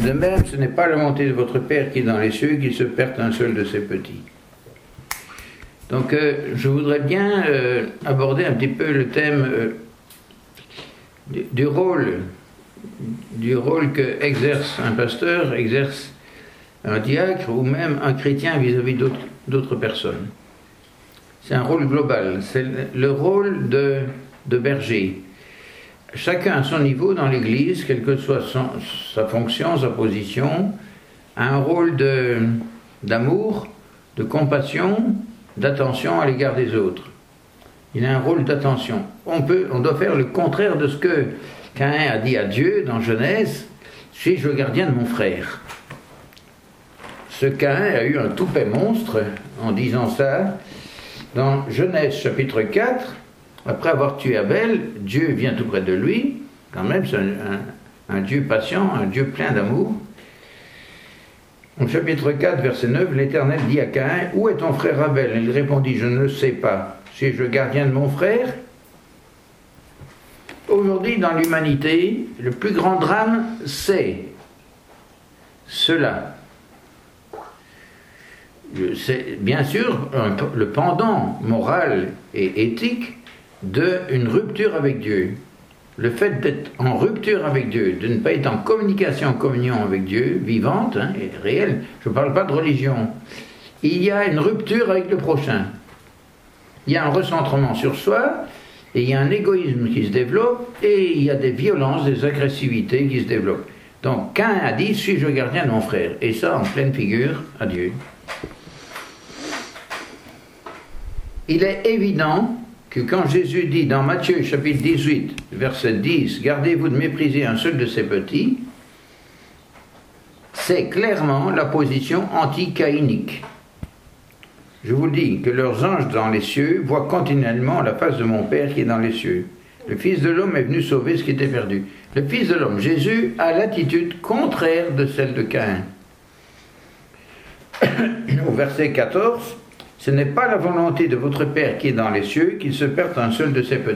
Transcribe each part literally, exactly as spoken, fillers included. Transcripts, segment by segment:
De même, ce n'est pas la volonté de votre Père qui est dans les cieux qu'il se perde un seul de ses petits. Donc, euh, je voudrais bien euh, aborder un petit peu le thème euh, du, du rôle, du rôle que exerce un pasteur, exerce un diacre ou même un chrétien vis-à-vis d'autres, d'autres personnes. C'est un rôle global, c'est le rôle de, de berger. Chacun à son niveau dans l'Église, quelle que soit son, sa fonction, sa position, a un rôle de, d'amour, de compassion, d'attention à l'égard des autres. Il a un rôle d'attention. On peut, on doit faire le contraire de ce que Caïn a dit à Dieu dans Genèse, « Suis-je le gardien de mon frère ?» Ce Caïn a eu un toupet monstre en disant ça. Dans Genèse chapitre quatre, après avoir tué Abel, Dieu vient tout près de lui, quand même c'est un, un, un Dieu patient, un Dieu plein d'amour. Au chapitre quatre, verset neuf, l'Éternel dit à Caïn, « Où est ton frère Abel ?» Il répondit, « Je ne le sais pas. Suis-je le gardien de mon frère ?» Aujourd'hui, dans l'humanité, le plus grand drame, c'est cela. C'est bien sûr un, le pendant moral et éthique d'une rupture avec Dieu. Le fait d'être en rupture avec Dieu, de ne pas être en communication, en communion avec Dieu, vivante hein, et réelle, je ne parle pas de religion, il y a une rupture avec le prochain. Il y a un recentrement sur soi, et il y a un égoïsme qui se développe, et il y a des violences, des agressivités qui se développent. Donc, Caïn a dit, suis-je le gardien de mon frère? Et ça, en pleine figure, à Dieu. Il est évident que quand Jésus dit dans Matthieu chapitre dix-huit, verset dix, « Gardez-vous de mépriser un seul de ces petits », c'est clairement la position anti-caïnique. Je vous dis que leurs anges dans les cieux voient continuellement la face de mon Père qui est dans les cieux. Le Fils de l'homme est venu sauver ce qui était perdu. Le Fils de l'homme, Jésus, a l'attitude contraire de celle de Caïn. Au verset quatorze, « Ce n'est pas la volonté de votre Père qui est dans les cieux qu'il se perde un seul de ses petits. »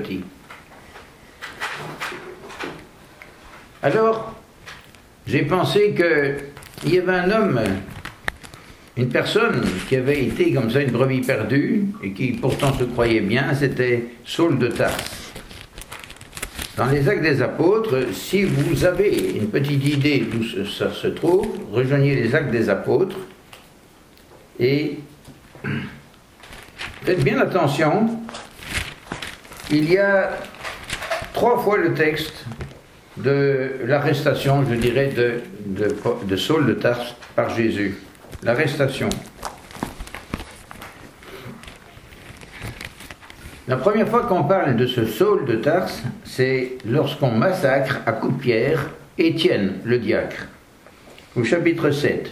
Alors, j'ai pensé qu'il y avait un homme, une personne qui avait été comme ça une brebis perdue et qui pourtant se croyait bien, c'était Saul de Tarse. Dans les Actes des Apôtres, si vous avez une petite idée d'où ça se trouve, rejoignez les Actes des Apôtres et faites bien attention, il y a trois fois le texte de l'arrestation, je dirais, de, de, de Saul de Tarse par Jésus. L'arrestation. La première fois qu'on parle de ce Saul de Tarse, c'est lorsqu'on massacre à coups de pierre Étienne, le diacre, au chapitre sept.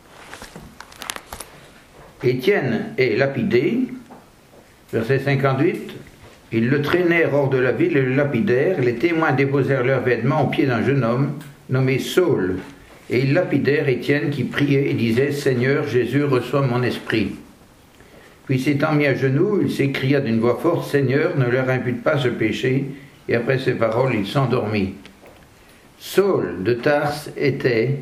Étienne est lapidé, verset cinquante-huit, ils le traînèrent hors de la ville et le lapidèrent, les témoins déposèrent leurs vêtements aux pieds d'un jeune homme nommé Saul, et ils lapidèrent Étienne qui priait et disait « Seigneur, Jésus, reçois mon esprit ». Puis s'étant mis à genoux, il s'écria d'une voix forte « Seigneur, ne leur impute pas ce péché ». Et après ces paroles, il s'endormit. Saul de Tarse était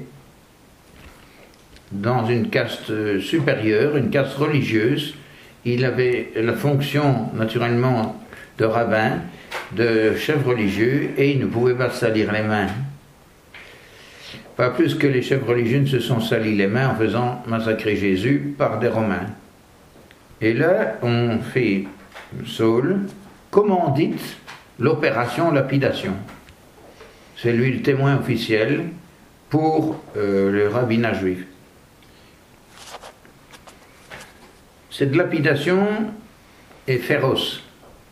dans une caste supérieure, une caste religieuse. Il avait la fonction, naturellement, de rabbin, de chef religieux, et il ne pouvait pas se salir les mains. Pas plus que les chefs religieux ne se sont salis les mains en faisant massacrer Jésus par des Romains. Et là, on fait Saul, commandite l'opération lapidation. C'est lui le témoin officiel pour euh, le rabbinat juif. Cette lapidation est féroce.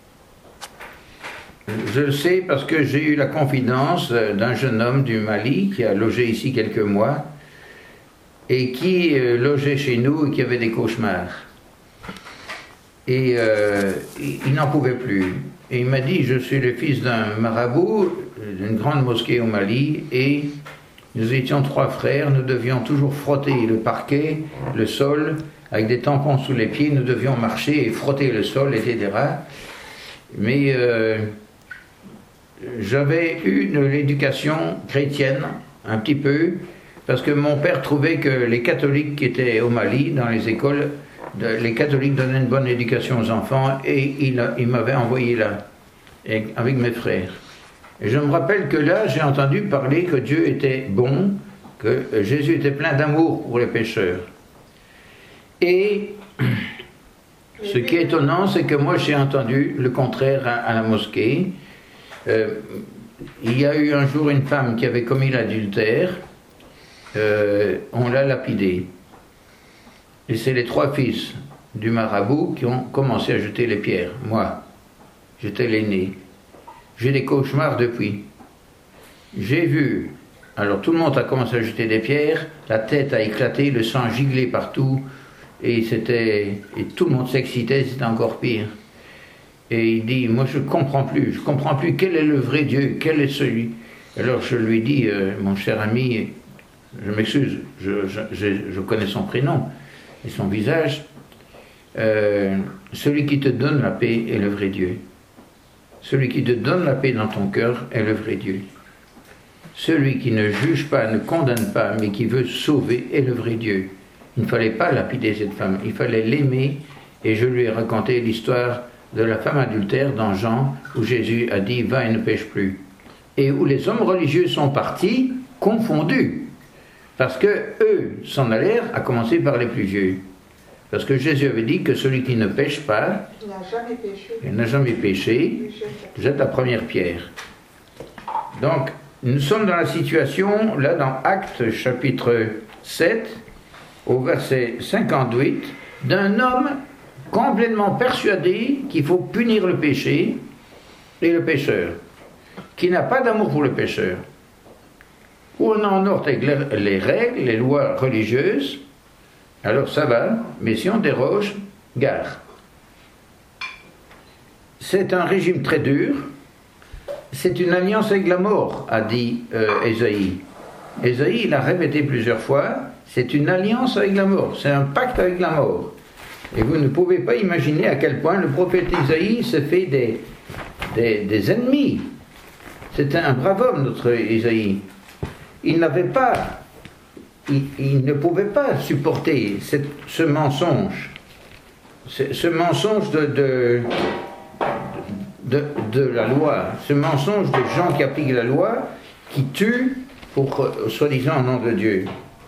Je le sais parce que j'ai eu la confidence d'un jeune homme du Mali qui a logé ici quelques mois et qui euh, logeait chez nous et qui avait des cauchemars. Et euh, il n'en pouvait plus. Et il m'a dit, je suis le fils d'un marabout d'une grande mosquée au Mali et nous étions trois frères, nous devions toujours frotter le parquet, le sol, avec des tampons sous les pieds, nous devions marcher et frotter le sol, et cetera. Mais euh, j'avais eu de l'éducation chrétienne, un petit peu, parce que mon père trouvait que les catholiques qui étaient au Mali, dans les écoles, de, les catholiques donnaient une bonne éducation aux enfants, et il, il m'avait envoyé là, et, avec mes frères. Et je me rappelle que là, j'ai entendu parler que Dieu était bon, que Jésus était plein d'amour pour les pécheurs. Et ce qui est étonnant, c'est que moi j'ai entendu le contraire à, à la mosquée. Euh, il y a eu un jour une femme qui avait commis l'adultère, euh, on l'a lapidée. Et c'est les trois fils du marabout qui ont commencé à jeter les pierres. Moi, j'étais l'aîné. J'ai des cauchemars depuis. J'ai vu, alors tout le monde a commencé à jeter des pierres, la tête a éclaté, le sang giglait partout, et c'était, et tout le monde s'excitait, c'était encore pire. Et il dit, moi je ne comprends plus, je ne comprends plus quel est le vrai Dieu, quel est celui. Alors je lui dis, euh, mon cher ami, je m'excuse, je, je, je, je connais son prénom et son visage, euh, celui qui te donne la paix est le vrai Dieu. Celui qui te donne la paix dans ton cœur est le vrai Dieu. Celui qui ne juge pas, ne condamne pas, mais qui veut sauver est le vrai Dieu. Il ne fallait pas lapider cette femme, il fallait l'aimer, et je lui ai raconté l'histoire de la femme adultère dans Jean, où Jésus a dit « va et ne pêche plus ». Et où les hommes religieux sont partis, confondus, parce que eux s'en allèrent, à commencer par les plus vieux. Parce que Jésus avait dit que celui qui ne pêche pas, il n'a jamais péché, il n'a jamais péché, jette la première pierre. Donc, nous sommes dans la situation, là dans Actes chapitre sept, au verset cinquante-huit, d'un homme complètement persuadé qu'il faut punir le péché et le pécheur, qui n'a pas d'amour pour le pécheur. Où on en ordre avec les règles, les lois religieuses, alors ça va, mais si on déroge, gare. C'est un régime très dur, c'est une alliance avec la mort, a dit euh, Ésaïe. Ésaïe, il a répété plusieurs fois, c'est une alliance avec la mort, c'est un pacte avec la mort. Et vous ne pouvez pas imaginer à quel point le prophète Ésaïe se fait des, des, des ennemis. C'était un brave homme, notre Ésaïe. Il n'avait pas, il, il ne pouvait pas supporter cette, ce mensonge, ce, ce mensonge de, de, de, de la loi, ce mensonge des gens qui appliquent la loi, qui tuent pour, euh, soi-disant, au nom de Dieu.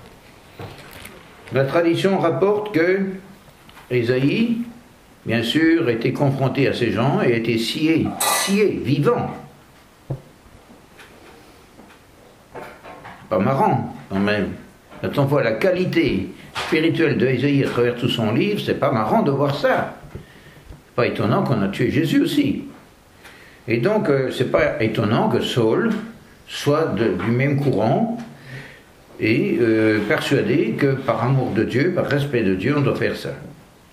La tradition rapporte que Ésaïe, bien sûr, était confronté à ces gens et était scié, scié, vivant. Pas marrant, quand même. Quand on voit la qualité spirituelle d'Ésaïe à travers tout son livre, c'est pas marrant de voir ça. C'est pas étonnant qu'on a tué Jésus aussi. Et donc, euh, c'est pas étonnant que Saul soit de, du même courant et euh, persuadé que par amour de Dieu, par respect de Dieu, on doit faire ça.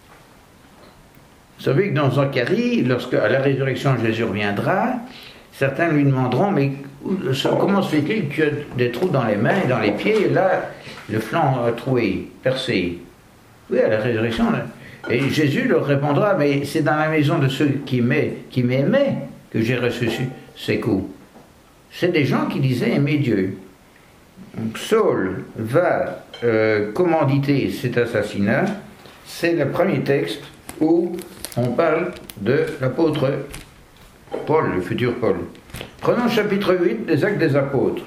Vous savez que dans Zacharie, lorsque à la résurrection Jésus reviendra, certains lui demanderont, mais comment se fait-il qu'il y a des trous dans les mains et dans les pieds, et là, le flanc troué, percé? Oui, à la résurrection. Là. Et Jésus leur répondra, mais c'est dans la maison de ceux qui m'aimaient que j'ai reçu ces coups. C'est des gens qui disaient aimer Dieu. Donc Saul va euh, commanditer cet assassinat. C'est le premier texte où on parle de l'apôtre Paul, le futur Paul. Prenons le chapitre huit des Actes des Apôtres.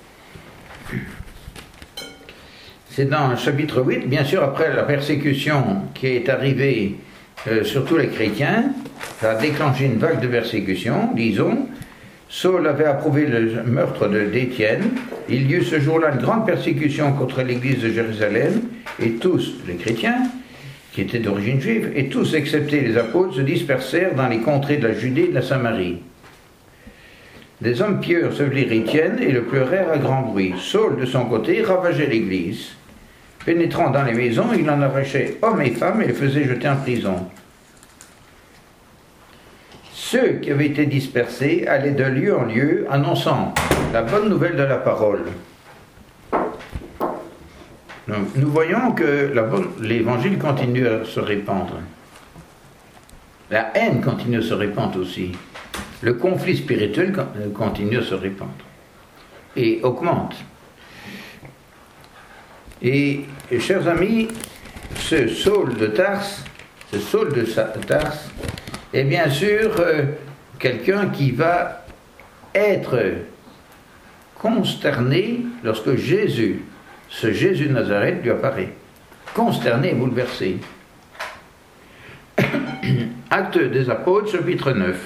C'est dans le chapitre huit, bien sûr, après la persécution qui est arrivée euh, sur tous les chrétiens, ça a déclenché une vague de persécution, disons. Saul avait approuvé le meurtre d'Étienne. Il y eut ce jour-là une grande persécution contre l'église de Jérusalem, et tous les chrétiens, qui étaient d'origine juive, et tous, excepté les apôtres, se dispersèrent dans les contrées de la Judée et de la Samarie. Des hommes pieux sevelirent Étienne et le pleurèrent à grand bruit. Saul, de son côté, ravageait l'église. Pénétrant dans les maisons, il en arrachait hommes et femmes et les faisait jeter en prison. Ceux qui avaient été dispersés allaient de lieu en lieu, annonçant la bonne nouvelle de la parole. Donc, nous voyons que l'évangile continue à se répandre. La haine continue à se répandre aussi. Le conflit spirituel continue à se répandre et augmente. Et, et chers amis, ce Saul de Tarse, ce Saul de Tarse, est bien sûr euh, quelqu'un qui va être consterné lorsque Jésus, ce Jésus de Nazareth, lui apparaît. Consterné et bouleversé. Actes des Apôtres, chapitre neuf.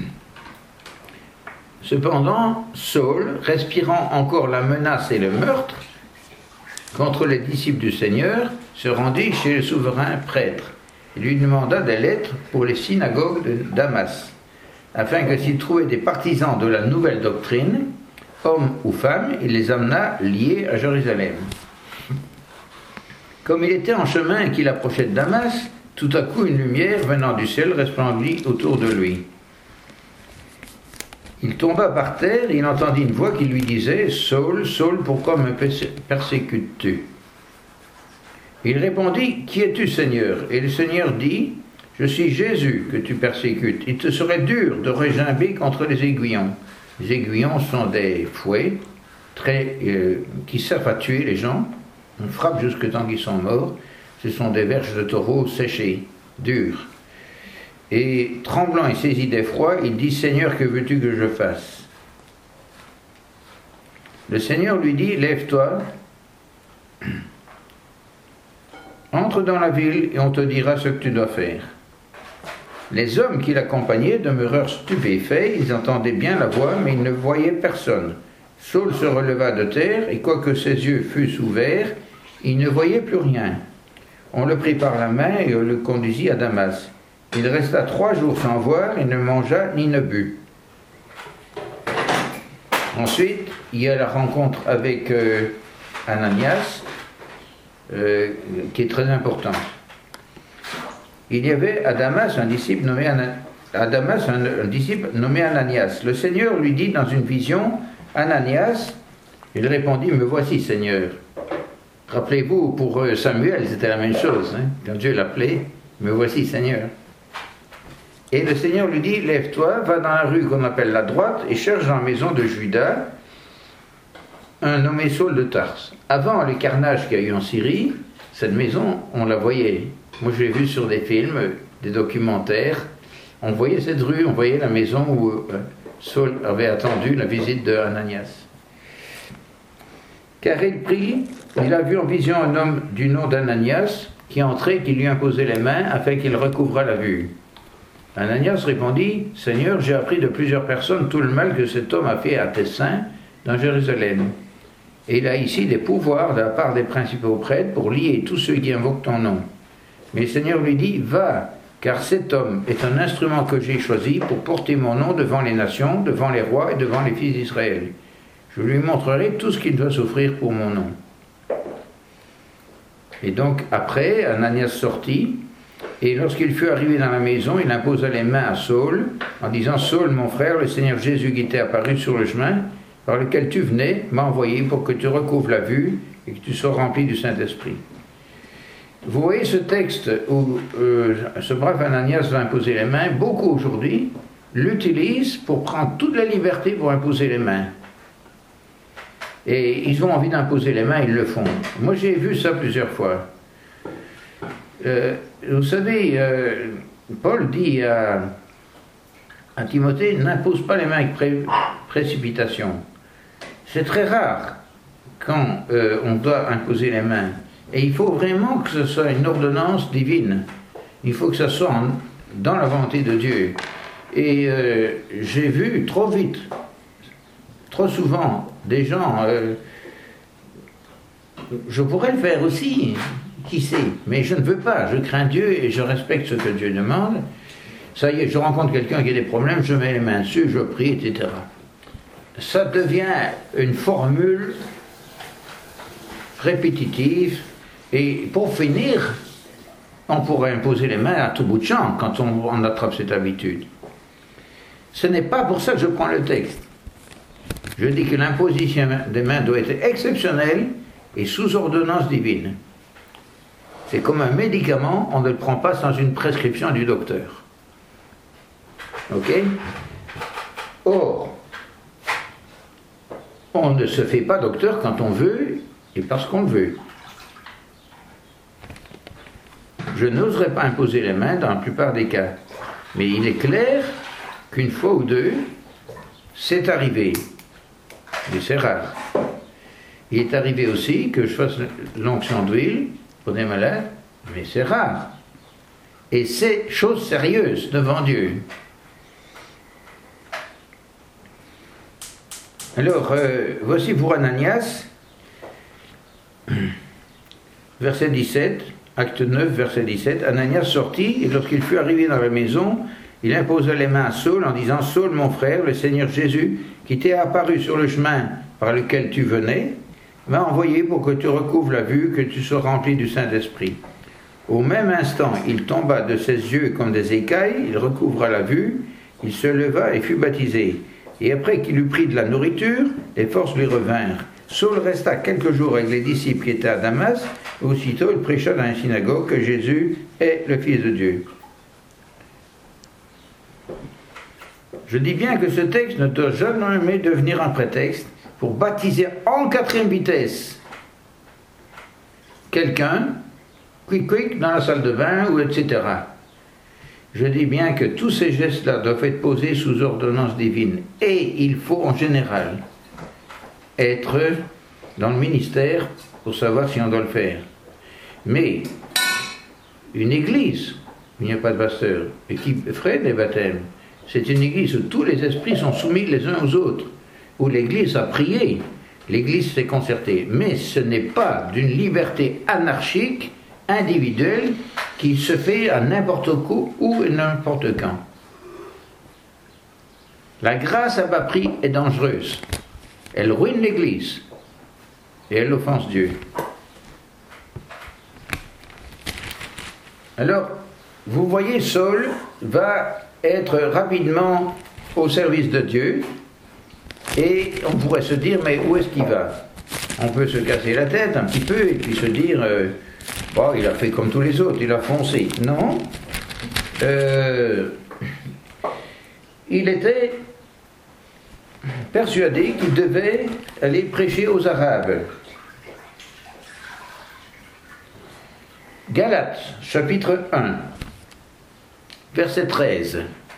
Cependant, Saul, respirant encore la menace et le meurtre contre les disciples du Seigneur, se rendit chez le souverain prêtre et lui demanda des lettres pour les synagogues de Damas, afin que s'il trouvait des partisans de la nouvelle doctrine, hommes ou femmes, il les amena liés à Jérusalem. Comme il était en chemin et qu'il approchait de Damas, tout à coup une lumière venant du ciel resplendit autour de lui. Il tomba par terre et il entendit une voix qui lui disait « Saul, Saul, pourquoi me persécutes-tu » Il répondit « Qui es-tu, Seigneur » Et le Seigneur dit « Je suis Jésus que tu persécutes. Il te serait dur de regimber contre les aiguillons. » Les aiguillons sont des fouets très, euh, qui servent à tuer les gens. On frappe jusque tant qu'ils sont morts. Ce sont des verges de taureau séchées, dures. Et tremblant et saisi d'effroi, il dit « Seigneur, que veux-tu que je fasse ?» Le Seigneur lui dit « Lève-toi, entre dans la ville et on te dira ce que tu dois faire. » Les hommes qui l'accompagnaient demeurèrent stupéfaits, ils entendaient bien la voix, mais ils ne voyaient personne. Saul se releva de terre, et quoique ses yeux fussent ouverts, il ne voyait plus rien. On le prit par la main et on le conduisit à Damas. Il resta trois jours sans voir et ne mangea ni ne but. Ensuite, il y a la rencontre avec euh, Ananias, euh, qui est très importante. Il y avait à Damas un disciple nommé, Ana, à Damas un, un disciple nommé Ananias. Le Seigneur lui dit dans une vision, « Ananias ?» Il répondit, « Me voici, Seigneur. » Rappelez-vous, pour Samuel, c'était la même chose. Hein, quand Dieu l'appelait, « Me voici, Seigneur. » Et le Seigneur lui dit, « Lève-toi, va dans la rue qu'on appelle la droite et cherche dans la maison de Judas un nommé Saul de Tarse. » Avant le carnage qu'il y a eu en Syrie, cette maison, on la voyait. Moi, je l'ai vu sur des films, des documentaires. On voyait cette rue, on voyait la maison où Saul avait attendu la visite de Ananias. Car il prie, il a vu en vision un homme du nom d'Ananias qui entrait et qui lui imposait les mains afin qu'il recouvrât la vue. Ananias répondit, « Seigneur, j'ai appris de plusieurs personnes tout le mal que cet homme a fait à tes saints dans Jérusalem. Et il a ici des pouvoirs de la part des principaux prêtres pour lier tous ceux qui invoquent ton nom. » Mais le Seigneur lui dit, « Va, car cet homme est un instrument que j'ai choisi pour porter mon nom devant les nations, devant les rois et devant les fils d'Israël. Je lui montrerai tout ce qu'il doit souffrir pour mon nom. » Et donc, après, Ananias sortit, et lorsqu'il fut arrivé dans la maison, il imposa les mains à Saul, en disant, « Saul, mon frère, le Seigneur Jésus qui t'est apparu sur le chemin, par lequel tu venais, m'a envoyé pour que tu recouvres la vue et que tu sois rempli du Saint-Esprit. » Vous voyez ce texte où euh, ce brave Ananias va imposer les mains, beaucoup aujourd'hui l'utilisent pour prendre toute la liberté pour imposer les mains. Et ils ont envie d'imposer les mains, ils le font. Moi j'ai vu ça plusieurs fois. Euh, vous savez, euh, Paul dit à, à Timothée, n'impose pas les mains avec pré, précipitation. C'est très rare quand euh, on doit imposer les mains. Et il faut vraiment que ce soit une ordonnance divine. Il faut que ça soit en, dans la volonté de Dieu. Et euh, j'ai vu trop vite, trop souvent, des gens... Euh, je pourrais le faire aussi, qui sait, mais je ne veux pas. Je crains Dieu et je respecte ce que Dieu demande. Ça y est, je rencontre quelqu'un qui a des problèmes, je mets les mains dessus, je prie, et cetera. Ça devient une formule répétitive. Et pour finir, on pourrait imposer les mains à tout bout de champ quand on, on attrape cette habitude. Ce n'est pas pour ça que je prends le texte. Je dis que l'imposition des mains doit être exceptionnelle et sous ordonnance divine. C'est comme un médicament, on ne le prend pas sans une prescription du docteur. Ok? Or, on ne se fait pas docteur quand on veut et parce qu'on le veut. je n'oserais pas imposer les mains dans la plupart des cas. Mais il est clair qu'une fois ou deux, c'est arrivé. Mais c'est rare. Il est arrivé aussi que je fasse l'onction d'huile pour des malades, mais c'est rare. Et c'est chose sérieuse devant Dieu. Alors, euh, voici pour Ananias, verset dix-sept, acte neuf, verset dix-sept, Ananias sortit, et lorsqu'il fut arrivé dans la maison, il imposa les mains à Saul en disant, Saul, mon frère, le Seigneur Jésus, qui t'est apparu sur le chemin par lequel tu venais, m'a envoyé pour que tu recouvres la vue, que tu sois rempli du Saint-Esprit. Au même instant, il tomba de ses yeux comme des écailles, il recouvra la vue, il se leva et fut baptisé. Et après qu'il eut pris de la nourriture, les forces lui revinrent. Saul resta quelques jours avec les disciples qui étaient à Damas, et aussitôt il prêcha dans la synagogue que Jésus est le Fils de Dieu. Je dis bien que ce texte ne doit jamais devenir un prétexte pour baptiser en quatrième vitesse quelqu'un, quick quick, dans la salle de bain, ou et cetera. Je dis bien que tous ces gestes-là doivent être posés sous ordonnance divine. Et il faut en général être dans le ministère pour savoir si on doit le faire. Mais une église, il n'y a pas de pasteur, et qui ferait des baptêmes, c'est une église où tous les esprits sont soumis les uns aux autres, où l'église a prié, l'église s'est concertée. Mais ce n'est pas d'une liberté anarchique, individuelle, qui se fait à n'importe où ou n'importe quand. La grâce à bas prix est dangereuse. Elle ruine l'Église et elle offense Dieu. Alors, vous voyez, Saul va être rapidement au service de Dieu et on pourrait se dire, mais où est-ce qu'il va? On peut se casser la tête un petit peu et puis se dire... Euh, Bon, il a fait comme tous les autres, il a foncé. Non. Euh, il était persuadé qu'il devait aller prêcher aux Arabes. Galates, chapitre un, verset treize.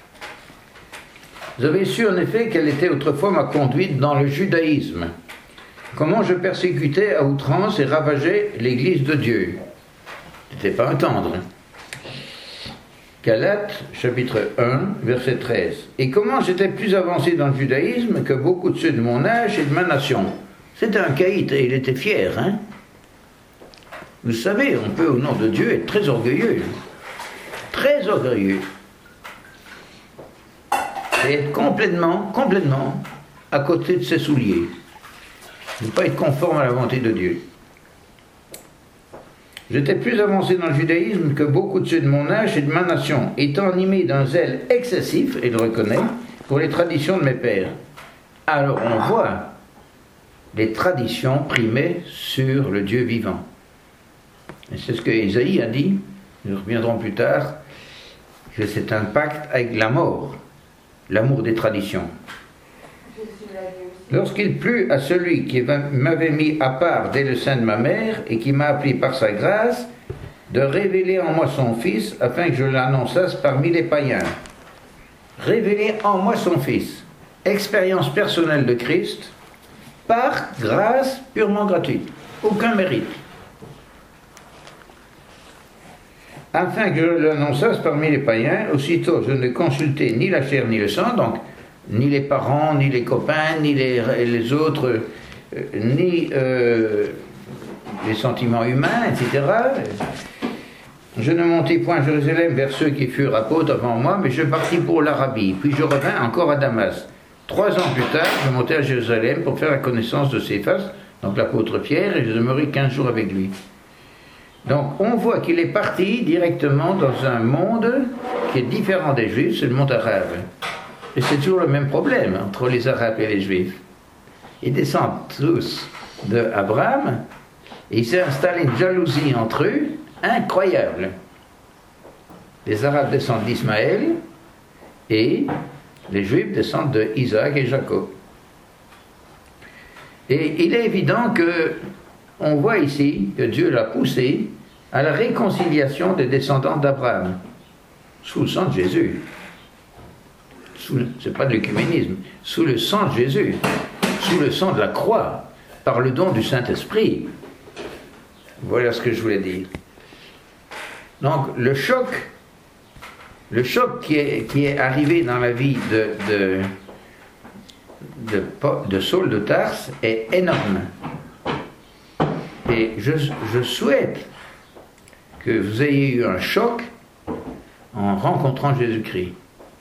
Vous avez su en effet quelle était autrefois ma conduite dans le judaïsme. Comment je persécutais à outrance et ravageais l'église de Dieu. C'était pas un tendre. Galates, chapitre un, verset treize. Et comment j'étais plus avancé dans le judaïsme que beaucoup de ceux de mon âge et de ma nation. C'était un caïd et il était fier, hein. Vous savez, on peut au nom de Dieu être très orgueilleux. Très orgueilleux. Et être complètement, complètement à côté de ses souliers. Ne pas être conforme à la volonté de Dieu. J'étais plus avancé dans le judaïsme que beaucoup de ceux de mon âge et de ma nation, étant animé d'un zèle excessif, et le reconnaît, pour les traditions de mes pères. Alors on voit, les traditions primaient sur le Dieu vivant. Et c'est ce que Ésaïe a dit, nous reviendrons plus tard, que c'est un pacte avec la mort, l'amour des traditions. Lorsqu'il plut à celui qui m'avait mis à part dès le sein de ma mère et qui m'a appelé par sa grâce, de révéler en moi son Fils afin que je l'annonçasse parmi les païens. Révéler en moi son Fils. Expérience personnelle de Christ par grâce purement gratuite. Aucun mérite. Afin que je l'annonçasse parmi les païens, aussitôt je ne consultais ni la chair ni le sang, donc ni les parents, ni les copains, ni les, les autres, euh, ni euh, les sentiments humains, et cetera. Je ne montai point à Jérusalem vers ceux qui furent apôtres avant moi, mais je partis pour l'Arabie. Puis je revins encore à Damas. Trois ans plus tard, je montai à Jérusalem pour faire la connaissance de Céphas, donc l'apôtre Pierre, et je demeurai quinze jours avec lui. Donc on voit qu'il est parti directement dans un monde qui est différent des Juifs, c'est le monde arabe. Et c'est toujours le même problème entre les Arabes et les Juifs. Ils descendent tous d'Abraham et il s'est installé une jalousie entre eux incroyable. Les Arabes descendent d'Ismaël et les Juifs descendent de Isaac et Jacob. Et il est évident que on voit ici que Dieu l'a poussé à la réconciliation des descendants d'Abraham, sous le sang de Jésus. Ce n'est pas de l'œcuménisme, sous le sang de Jésus, sous le sang de la croix, par le don du Saint-Esprit. Voilà ce que je voulais dire. Donc le choc, le choc qui est, qui est arrivé dans la vie de, de, de, de Saul de Tarse est énorme. Et je, je souhaite que vous ayez eu un choc en rencontrant Jésus-Christ.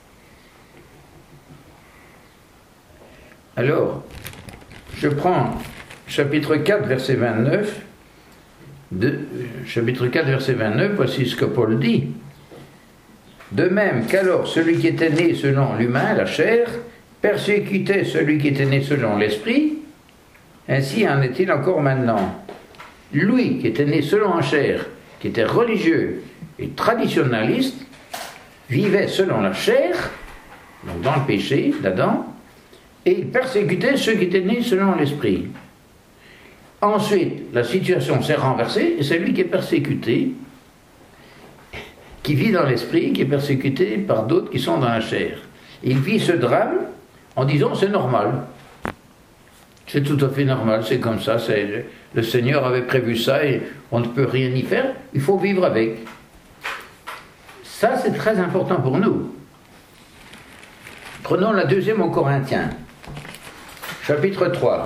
Alors, je prends chapitre quatre, verset vingt-neuf, de, chapitre quatre, verset vingt-neuf, voici ce que Paul dit. De même qu'alors celui qui était né selon l'humain, la chair, persécutait celui qui était né selon l'esprit, ainsi en est-il encore maintenant. Lui qui était né selon la chair, qui était religieux et traditionnaliste, vivait selon la chair, donc dans le péché d'Adam, et il persécutait ceux qui étaient nés selon l'esprit. Ensuite, la situation s'est renversée, et c'est lui qui est persécuté, qui vit dans l'esprit, qui est persécuté par d'autres qui sont dans la chair. Il vit ce drame en disant c'est normal. C'est tout à fait normal, c'est comme ça, c'est, le Seigneur avait prévu ça et on ne peut rien y faire, il faut vivre avec. Ça, c'est très important pour nous. Prenons la deuxième aux Corinthiens, chapitre trois.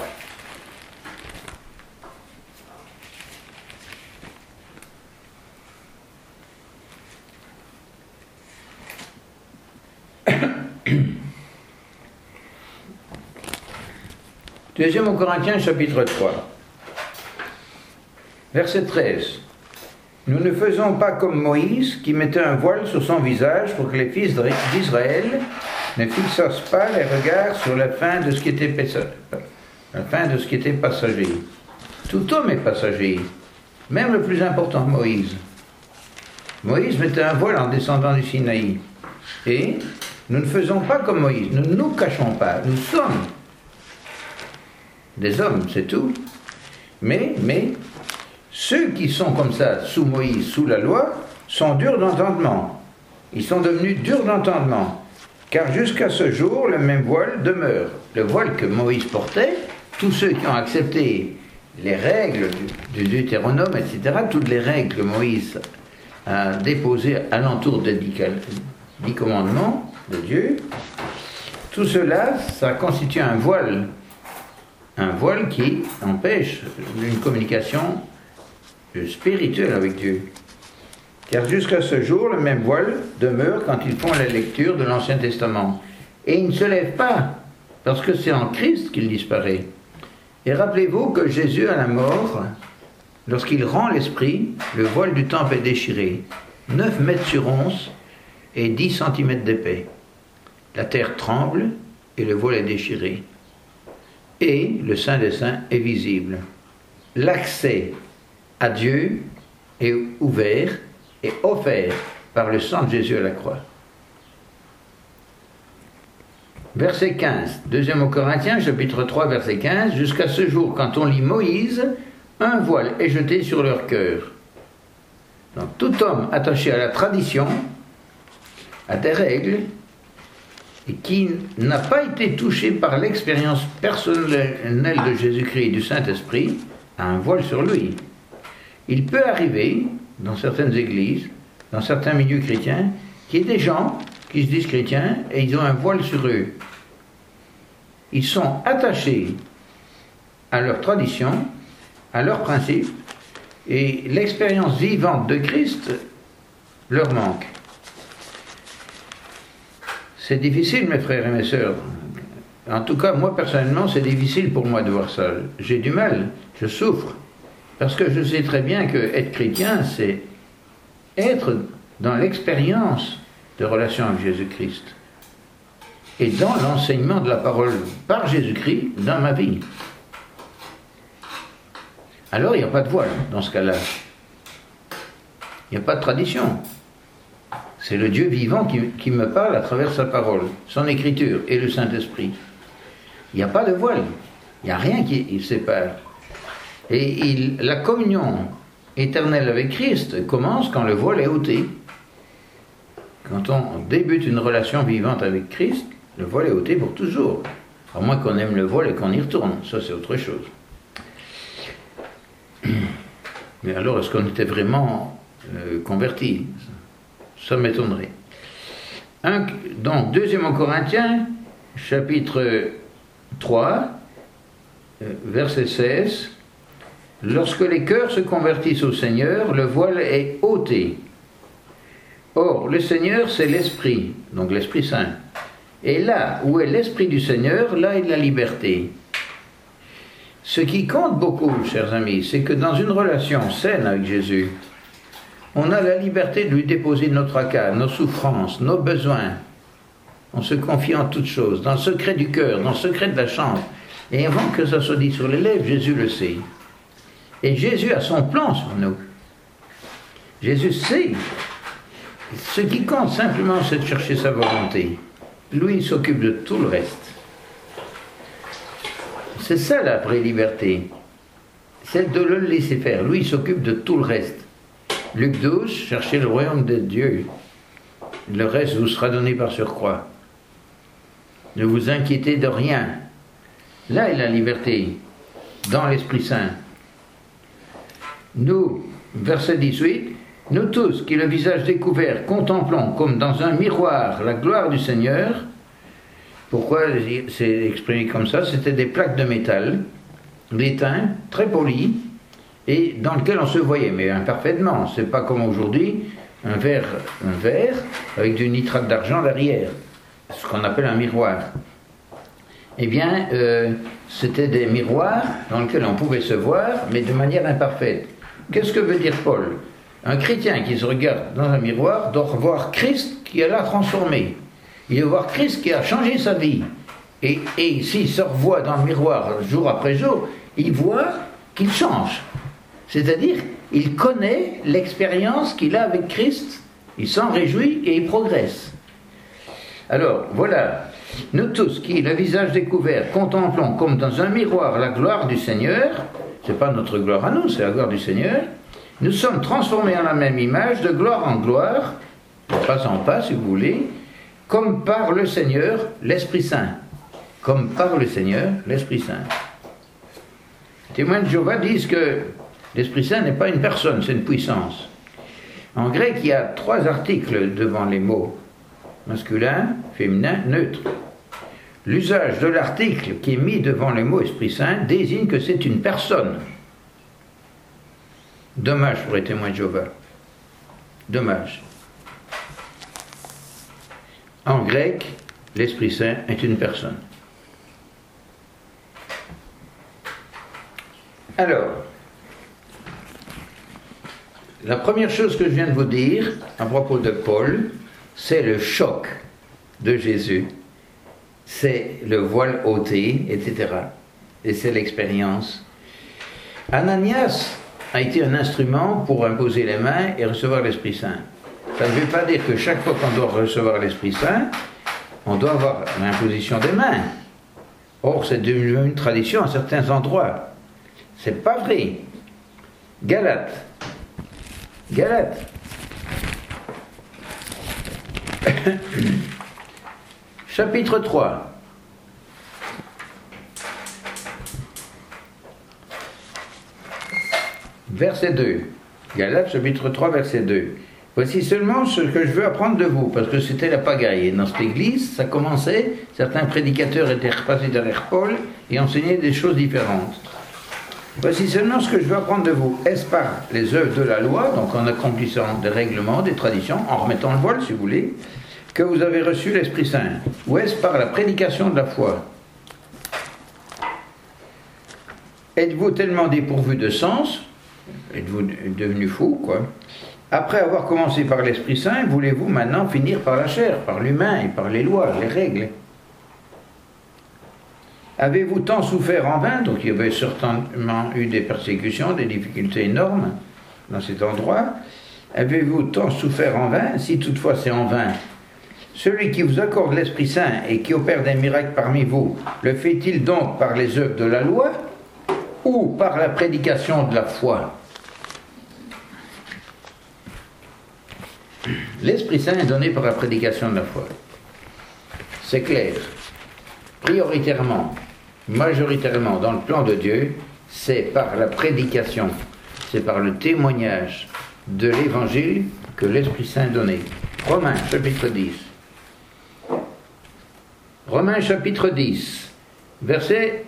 Deuxième aux Corinthiens, chapitre trois, verset treize. Nous ne faisons pas comme Moïse, qui mettait un voile sur son visage pour que les fils d'Israël ne fixassent pas les regards sur la fin de ce qui était, la fin de ce qui était passager. Tout homme est passager, même le plus important, Moïse. Moïse mettait un voile en descendant du Sinaï. Et nous ne faisons pas comme Moïse, nous ne nous cachons pas, nous sommes des hommes, c'est tout. Mais, mais, ceux qui sont comme ça, sous Moïse, sous la loi, sont durs d'entendement. Ils sont devenus durs d'entendement. Car jusqu'à ce jour, le même voile demeure. Le voile que Moïse portait, tous ceux qui ont accepté les règles du, du Deutéronome, et cetera, toutes les règles que Moïse a déposées alentour des dix, dix commandements de Dieu, tout cela, ça constitue un voile. Un voile qui empêche une communication spirituelle avec Dieu. Car jusqu'à ce jour, le même voile demeure quand ils font la lecture de l'Ancien Testament. Et il ne se lève pas, parce que c'est en Christ qu'il disparaît. Et rappelez-vous que Jésus, à la mort, lorsqu'il rend l'esprit, le voile du temple est déchiré, neuf mètres sur onze et dix centimètres d'épais. La terre tremble et le voile est déchiré. Et le Saint des Saints est visible. L'accès à Dieu est ouvert et offert par le sang de Jésus à la croix. Verset quinze, deuxième aux Corinthiens, chapitre trois, verset quinze, jusqu'à ce jour, quand on lit Moïse, un voile est jeté sur leur cœur. Donc tout homme attaché à la tradition, à des règles, et qui n'a pas été touché par l'expérience personnelle de Jésus-Christ et du Saint-Esprit, a un voile sur lui. Il peut arriver, dans certaines églises, dans certains milieux chrétiens, qu'il y ait des gens qui se disent chrétiens et ils ont un voile sur eux. Ils sont attachés à leur tradition, à leurs principes, et l'expérience vivante de Christ leur manque. C'est difficile, mes frères et mes sœurs. En tout cas, moi, personnellement, c'est difficile pour moi de voir ça. J'ai du mal, je souffre. Parce que je sais très bien que être chrétien, c'est être dans l'expérience de relation avec Jésus-Christ. Et dans l'enseignement de la parole par Jésus-Christ dans ma vie. Alors, il n'y a pas de voile dans ce cas-là. Il n'y a pas de tradition. C'est le Dieu vivant qui, qui me parle à travers sa parole, son écriture et le Saint-Esprit. Il n'y a pas de voile. Il n'y a rien qui il sépare. Et il, la communion éternelle avec Christ commence quand le voile est ôté. Quand on débute une relation vivante avec Christ, le voile est ôté pour toujours. À moins qu'on aime le voile et qu'on y retourne. Ça, c'est autre chose. Mais alors, est-ce qu'on était vraiment euh, convertis? Ça m'étonnerait. Un, donc, deuxième Corinthiens, chapitre trois, euh, verset seize. Lorsque les cœurs se convertissent au Seigneur, le voile est ôté. Or, le Seigneur, c'est l'Esprit, donc l'Esprit Saint. Et là où est l'Esprit du Seigneur, là est la liberté. Ce qui compte beaucoup, chers amis, c'est que dans une relation saine avec Jésus, on a la liberté de lui déposer nos tracas, nos souffrances, nos besoins. On se confie en toutes choses, dans le secret du cœur, dans le secret de la chambre. Et avant que ça soit dit sur les lèvres, Jésus le sait. Et Jésus a son plan sur nous. Jésus sait. Ce qui compte simplement, c'est de chercher sa volonté. Lui, il s'occupe de tout le reste. C'est ça la vraie liberté. C'est de le laisser faire. Lui, il s'occupe de tout le reste. Luc douze, cherchez le royaume de Dieu. Le reste vous sera donné par surcroît. Ne vous inquiétez de rien. Là est la liberté, dans l'Esprit Saint. Nous, verset dix-huit, nous tous, qui le visage découvert, contemplons comme dans un miroir la gloire du Seigneur. Pourquoi c'est exprimé comme ça? C'était des plaques de métal, d'étain, très polies, et dans lequel on se voyait, mais imparfaitement. C'est pas comme aujourd'hui, un verre, un verre avec du nitrate d'argent à l'arrière, ce qu'on appelle un miroir. Eh bien, euh, c'était des miroirs dans lesquels on pouvait se voir, mais de manière imparfaite. Qu'est-ce que veut dire Paul? Un chrétien qui se regarde dans un miroir doit voir Christ qui l'a transformé. Il doit voir Christ qui a changé sa vie. Et, et s'il se revoit dans le miroir jour après jour, il voit qu'il change. C'est-à-dire, il connaît l'expérience qu'il a avec Christ, il s'en réjouit et il progresse. Alors, voilà. Nous tous qui, le visage découvert, contemplons comme dans un miroir la gloire du Seigneur, c'est pas notre gloire à nous, c'est la gloire du Seigneur, nous sommes transformés en la même image, de gloire en gloire, de pas en pas si vous voulez, comme par le Seigneur, l'Esprit Saint. Comme par le Seigneur, l'Esprit Saint. Les témoins de Jéhovah disent que l'Esprit Saint n'est pas une personne, c'est une puissance. En grec, il y a trois articles devant les mots. Masculin, féminin, neutre. L'usage de l'article qui est mis devant le mot Esprit Saint désigne que c'est une personne. Dommage pour les témoins de Jéhovah. Dommage. En grec, l'Esprit Saint est une personne. Alors, la première chose que je viens de vous dire à propos de Paul, c'est le choc de Jésus, c'est le voile ôté, et cetera. Et c'est l'expérience. Ananias a été un instrument pour imposer les mains et recevoir l'Esprit Saint. Ça ne veut pas dire que chaque fois qu'on doit recevoir l'Esprit Saint, on doit avoir l'imposition des mains. Or, c'est devenu une tradition à certains endroits. C'est pas vrai. Galates. Galates. Chapitre trois. Verset deux. Galates, chapitre trois, verset deux. Voici seulement ce que je veux apprendre de vous, parce que c'était la pagaille. Et dans cette église, ça commençait, certains prédicateurs étaient repassés derrière Paul et enseignaient des choses différentes. Voici seulement ce que je veux apprendre de vous. Est-ce par les œuvres de la loi, donc en accomplissant des règlements, des traditions, en remettant le voile si vous voulez, que vous avez reçu l'Esprit Saint? Ou est-ce par la prédication de la foi? Êtes-vous tellement dépourvu de sens? Êtes-vous devenu fou, quoi? Après avoir commencé par l'Esprit Saint, voulez-vous maintenant finir par la chair, par l'humain et par les lois, les règles? Avez-vous tant souffert en vain? Donc il y avait certainement eu des persécutions, des difficultés énormes dans cet endroit. Avez-vous tant souffert en vain? Si toutefois c'est en vain, celui qui vous accorde l'Esprit Saint et qui opère des miracles parmi vous, le fait-il donc par les œuvres de la loi ou par la prédication de la foi? L'Esprit Saint est donné par la prédication de la foi. C'est clair. Prioritairement, majoritairement, dans le plan de Dieu, c'est par la prédication, c'est par le témoignage de l'Évangile que l'Esprit Saint est donné. Romains, chapitre dix. Romains, chapitre dix, verset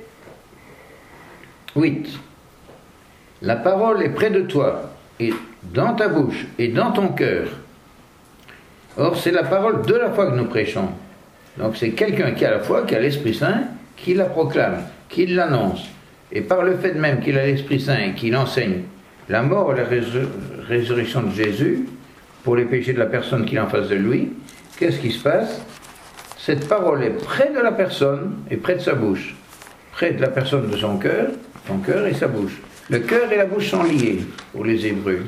huit. La parole est près de toi, et dans ta bouche, et dans ton cœur. Or, c'est la parole de la foi que nous prêchons. Donc, c'est quelqu'un qui a la foi, qui a l'Esprit Saint, qui la proclame, qui l'annonce. Et par le fait même qu'il a l'Esprit Saint et qu'il enseigne la mort et la résur- résurrection de Jésus, pour les péchés de la personne qui est en face de lui, qu'est-ce qui se passe? Cette parole est près de la personne et près de sa bouche. Près de la personne de son cœur, son cœur et sa bouche. Le cœur et la bouche sont liés pour les Hébreux.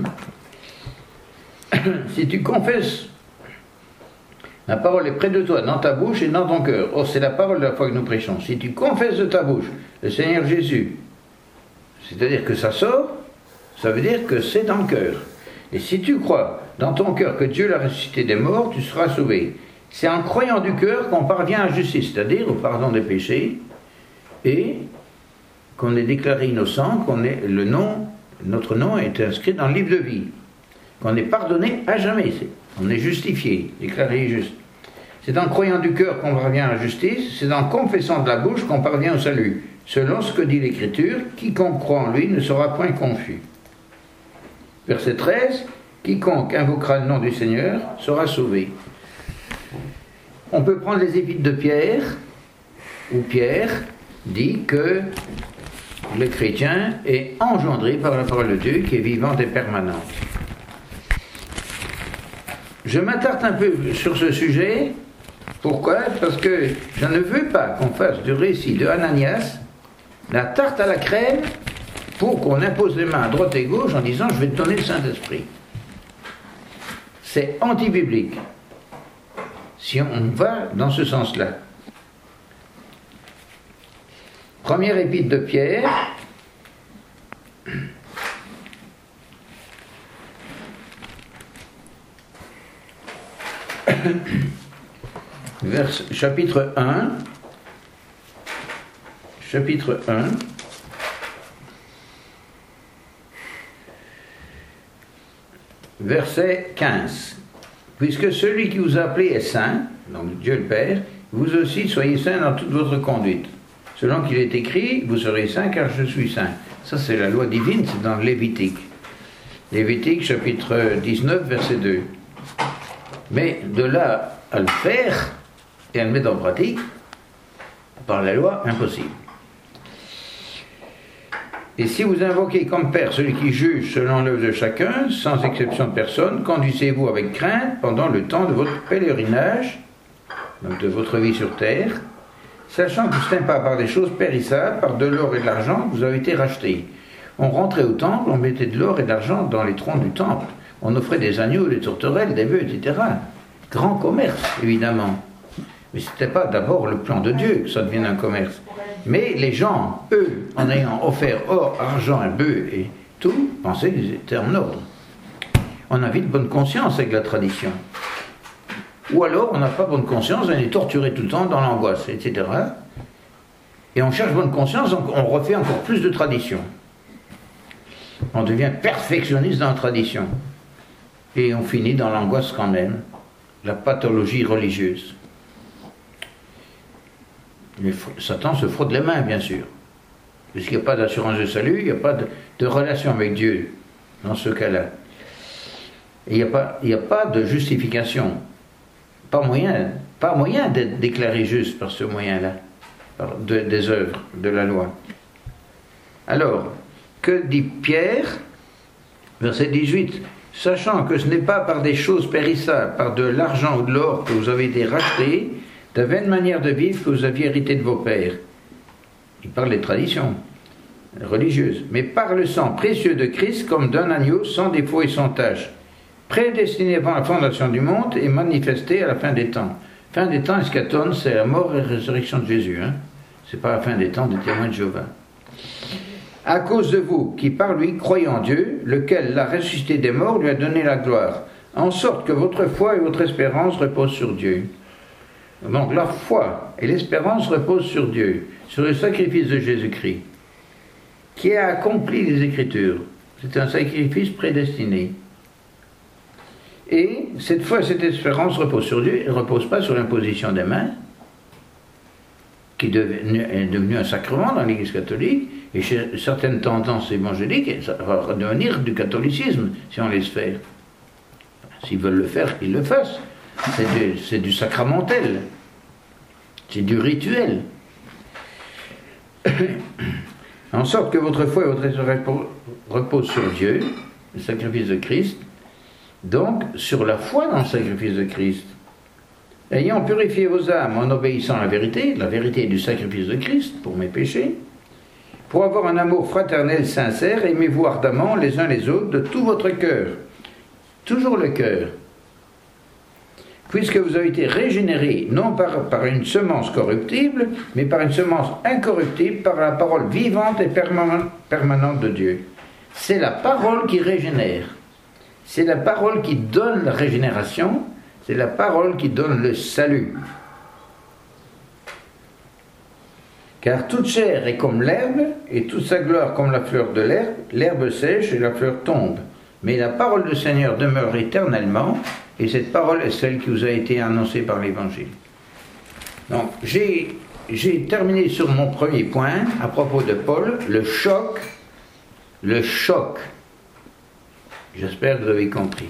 Hein? Si tu confesses, la parole est près de toi, dans ta bouche et dans ton cœur. Or, c'est la parole de la foi que nous prêchons. Si tu confesses de ta bouche le Seigneur Jésus, c'est-à-dire que ça sort, ça veut dire que c'est dans le cœur. Et si tu crois dans ton cœur que Dieu l'a ressuscité des morts, tu seras sauvé. C'est en croyant du cœur qu'on parvient à la justice, c'est-à-dire au pardon des péchés, et qu'on est déclaré innocent, qu'on est le nom, notre nom est inscrit dans le livre de vie, qu'on est pardonné à jamais, on est justifié, déclaré juste. C'est en croyant du cœur qu'on parvient à la justice, c'est en confessant de la bouche qu'on parvient au salut. Selon ce que dit l'Écriture, quiconque croit en lui ne sera point confus. Verset treize, quiconque invoquera le nom du Seigneur sera sauvé. On peut prendre les épîtres de Pierre, où Pierre dit que le chrétien est engendré par la parole de Dieu qui est vivante et permanente. Je m'attarde un peu sur ce sujet. Pourquoi? Parce que je ne veux pas qu'on fasse du récit de Ananias la tarte à la crème pour qu'on impose les mains à droite et gauche en disant je vais te donner le Saint-Esprit. C'est anti-biblique si on va dans ce sens-là. Première épître de Pierre, vers, chapitre un, chapitre un, verset quinze. Puisque celui qui vous a appelé est saint, donc Dieu le Père, vous aussi soyez saints dans toute votre conduite. Selon qu'il est écrit, vous serez saints car je suis saint. Ça c'est la loi divine, c'est dans le Lévitique. Lévitique chapitre dix-neuf, verset deux. Mais de là à le faire et à le mettre en pratique, par la loi, impossible. Et si vous invoquez comme Père celui qui juge selon l'œuvre de chacun, sans exception de personne, conduisez-vous avec crainte pendant le temps de votre pèlerinage, donc de votre vie sur terre, sachant que ce n'est pas par des choses périssables, par de l'or et de l'argent, que vous avez été rachetés. On rentrait au temple, on mettait de l'or et de l'argent dans les troncs du temple. On offrait des agneaux, des tourterelles, des bœufs, et cetera. Grand commerce, évidemment. Mais ce n'était pas d'abord le plan de Dieu que ça devienne un commerce. Mais les gens, eux, en ayant offert or, argent et bœufs et tout, pensaient qu'ils étaient en ordre. On a vite bonne conscience avec la tradition. Ou alors, on n'a pas bonne conscience, on est torturé tout le temps dans l'angoisse, et cetera. Et on cherche bonne conscience, donc on refait encore plus de tradition. On devient perfectionniste dans la tradition. Et on finit dans l'angoisse quand même, la pathologie religieuse. Mais Satan se frotte les mains, bien sûr. Puisqu'il n'y a pas d'assurance de salut, il n'y a pas de, de relation avec Dieu dans ce cas-là. Et il n'y a pas, il n'y a pas de justification. Pas moyen, pas moyen d'être déclaré juste par ce moyen-là, par de, des œuvres de la loi. Alors, que dit Pierre, verset dix-huit, sachant que ce n'est pas par des choses périssables, par de l'argent ou de l'or que vous avez été rachetés, de vaines manières de vivre que vous aviez hérité de vos pères. Il parle des traditions religieuses, mais par le sang précieux de Christ comme d'un agneau sans défaut et sans tache, prédestiné avant la fondation du monde et manifesté à la fin des temps. Fin des temps, eschaton, c'est la mort et la résurrection de Jésus. Hein. C'est pas la fin des temps des témoins de Jéhovah. À cause de vous, qui par lui croyez en Dieu, lequel l'a ressuscité des morts, lui a donné la gloire, en sorte que votre foi et votre espérance reposent sur Dieu. Donc la foi et l'espérance reposent sur Dieu, sur le sacrifice de Jésus-Christ, qui a accompli les Écritures. C'est un sacrifice prédestiné. Et cette foi et cette espérance reposent sur Dieu, elle ne repose pas sur l'imposition des mains, qui est devenu un sacrement dans l'Église catholique, et chez certaines tendances évangéliques, ça va redevenir du catholicisme, si on laisse faire. S'ils veulent le faire, qu'ils le fassent. C'est du, c'est du sacramentel. C'est du rituel. En sorte que votre foi et votre espérance reposent sur Dieu, le sacrifice de Christ, donc sur la foi dans le sacrifice de Christ. Ayant purifié vos âmes en obéissant à la vérité, la vérité du sacrifice de Christ pour mes péchés, pour avoir un amour fraternel sincère, aimez-vous ardemment les uns les autres de tout votre cœur. Toujours le cœur. Puisque vous avez été régénérés, non par, par une semence corruptible, mais par une semence incorruptible, par la parole vivante et permanente de Dieu. C'est la parole qui régénère. C'est la parole qui donne la régénération. C'est la parole qui donne le salut. Car toute chair est comme l'herbe, et toute sa gloire comme la fleur de l'herbe. L'herbe sèche et la fleur tombe. Mais la parole du Seigneur demeure éternellement, et cette parole est celle qui vous a été annoncée par l'Évangile. Donc, j'ai, j'ai terminé sur mon premier point, à propos de Paul, le choc, le choc. J'espère que vous avez compris.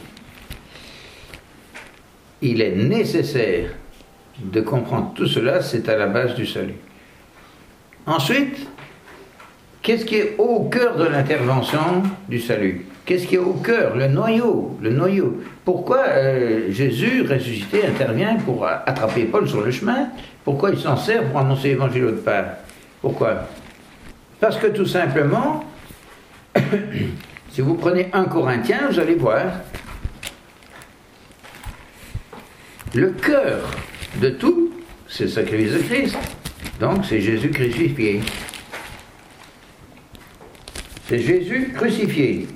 Il est nécessaire de comprendre tout cela, c'est à la base du salut. Ensuite, qu'est-ce qui est au cœur de l'intervention du salut? Qu'est-ce qui est au cœur? Le noyau, le noyau. Pourquoi euh, Jésus, ressuscité, intervient pour attraper Paul sur le chemin? Pourquoi il s'en sert pour annoncer l'évangile autre part? Pourquoi? Parce que tout simplement, si vous prenez un Corinthien, vous allez voir, le cœur de tout, c'est le sacrifice de Christ. Donc c'est Jésus crucifié. C'est Jésus crucifié.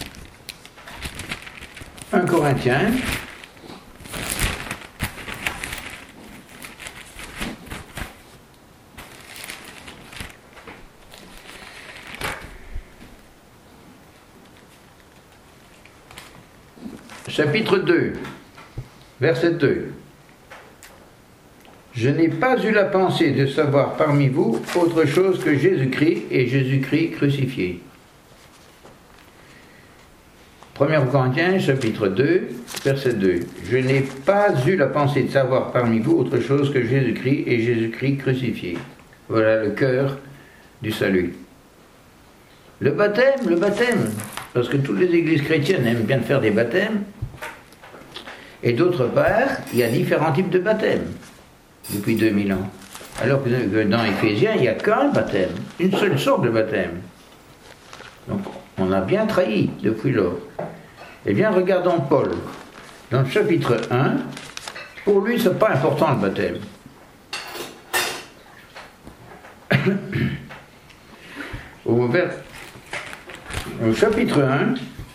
un Corinthiens, chapitre deux, verset deux. Je n'ai pas eu la pensée de savoir parmi vous autre chose que Jésus-Christ et Jésus-Christ crucifié. premier Corinthiens, chapitre deux, verset deux. Je n'ai pas eu la pensée de savoir parmi vous autre chose que Jésus-Christ et Jésus-Christ crucifié. Voilà le cœur du salut. Le baptême, le baptême, parce que toutes les églises chrétiennes aiment bien faire des baptêmes. Et d'autre part, il y a différents types de baptêmes depuis deux mille ans. Alors que dans Éphésiens, il n'y a qu'un baptême, une seule sorte de baptême. Donc, on a bien trahi depuis lors. Eh bien, regardons Paul. Dans le chapitre un, pour lui, ce n'est pas important le baptême. Au, vers, au chapitre un,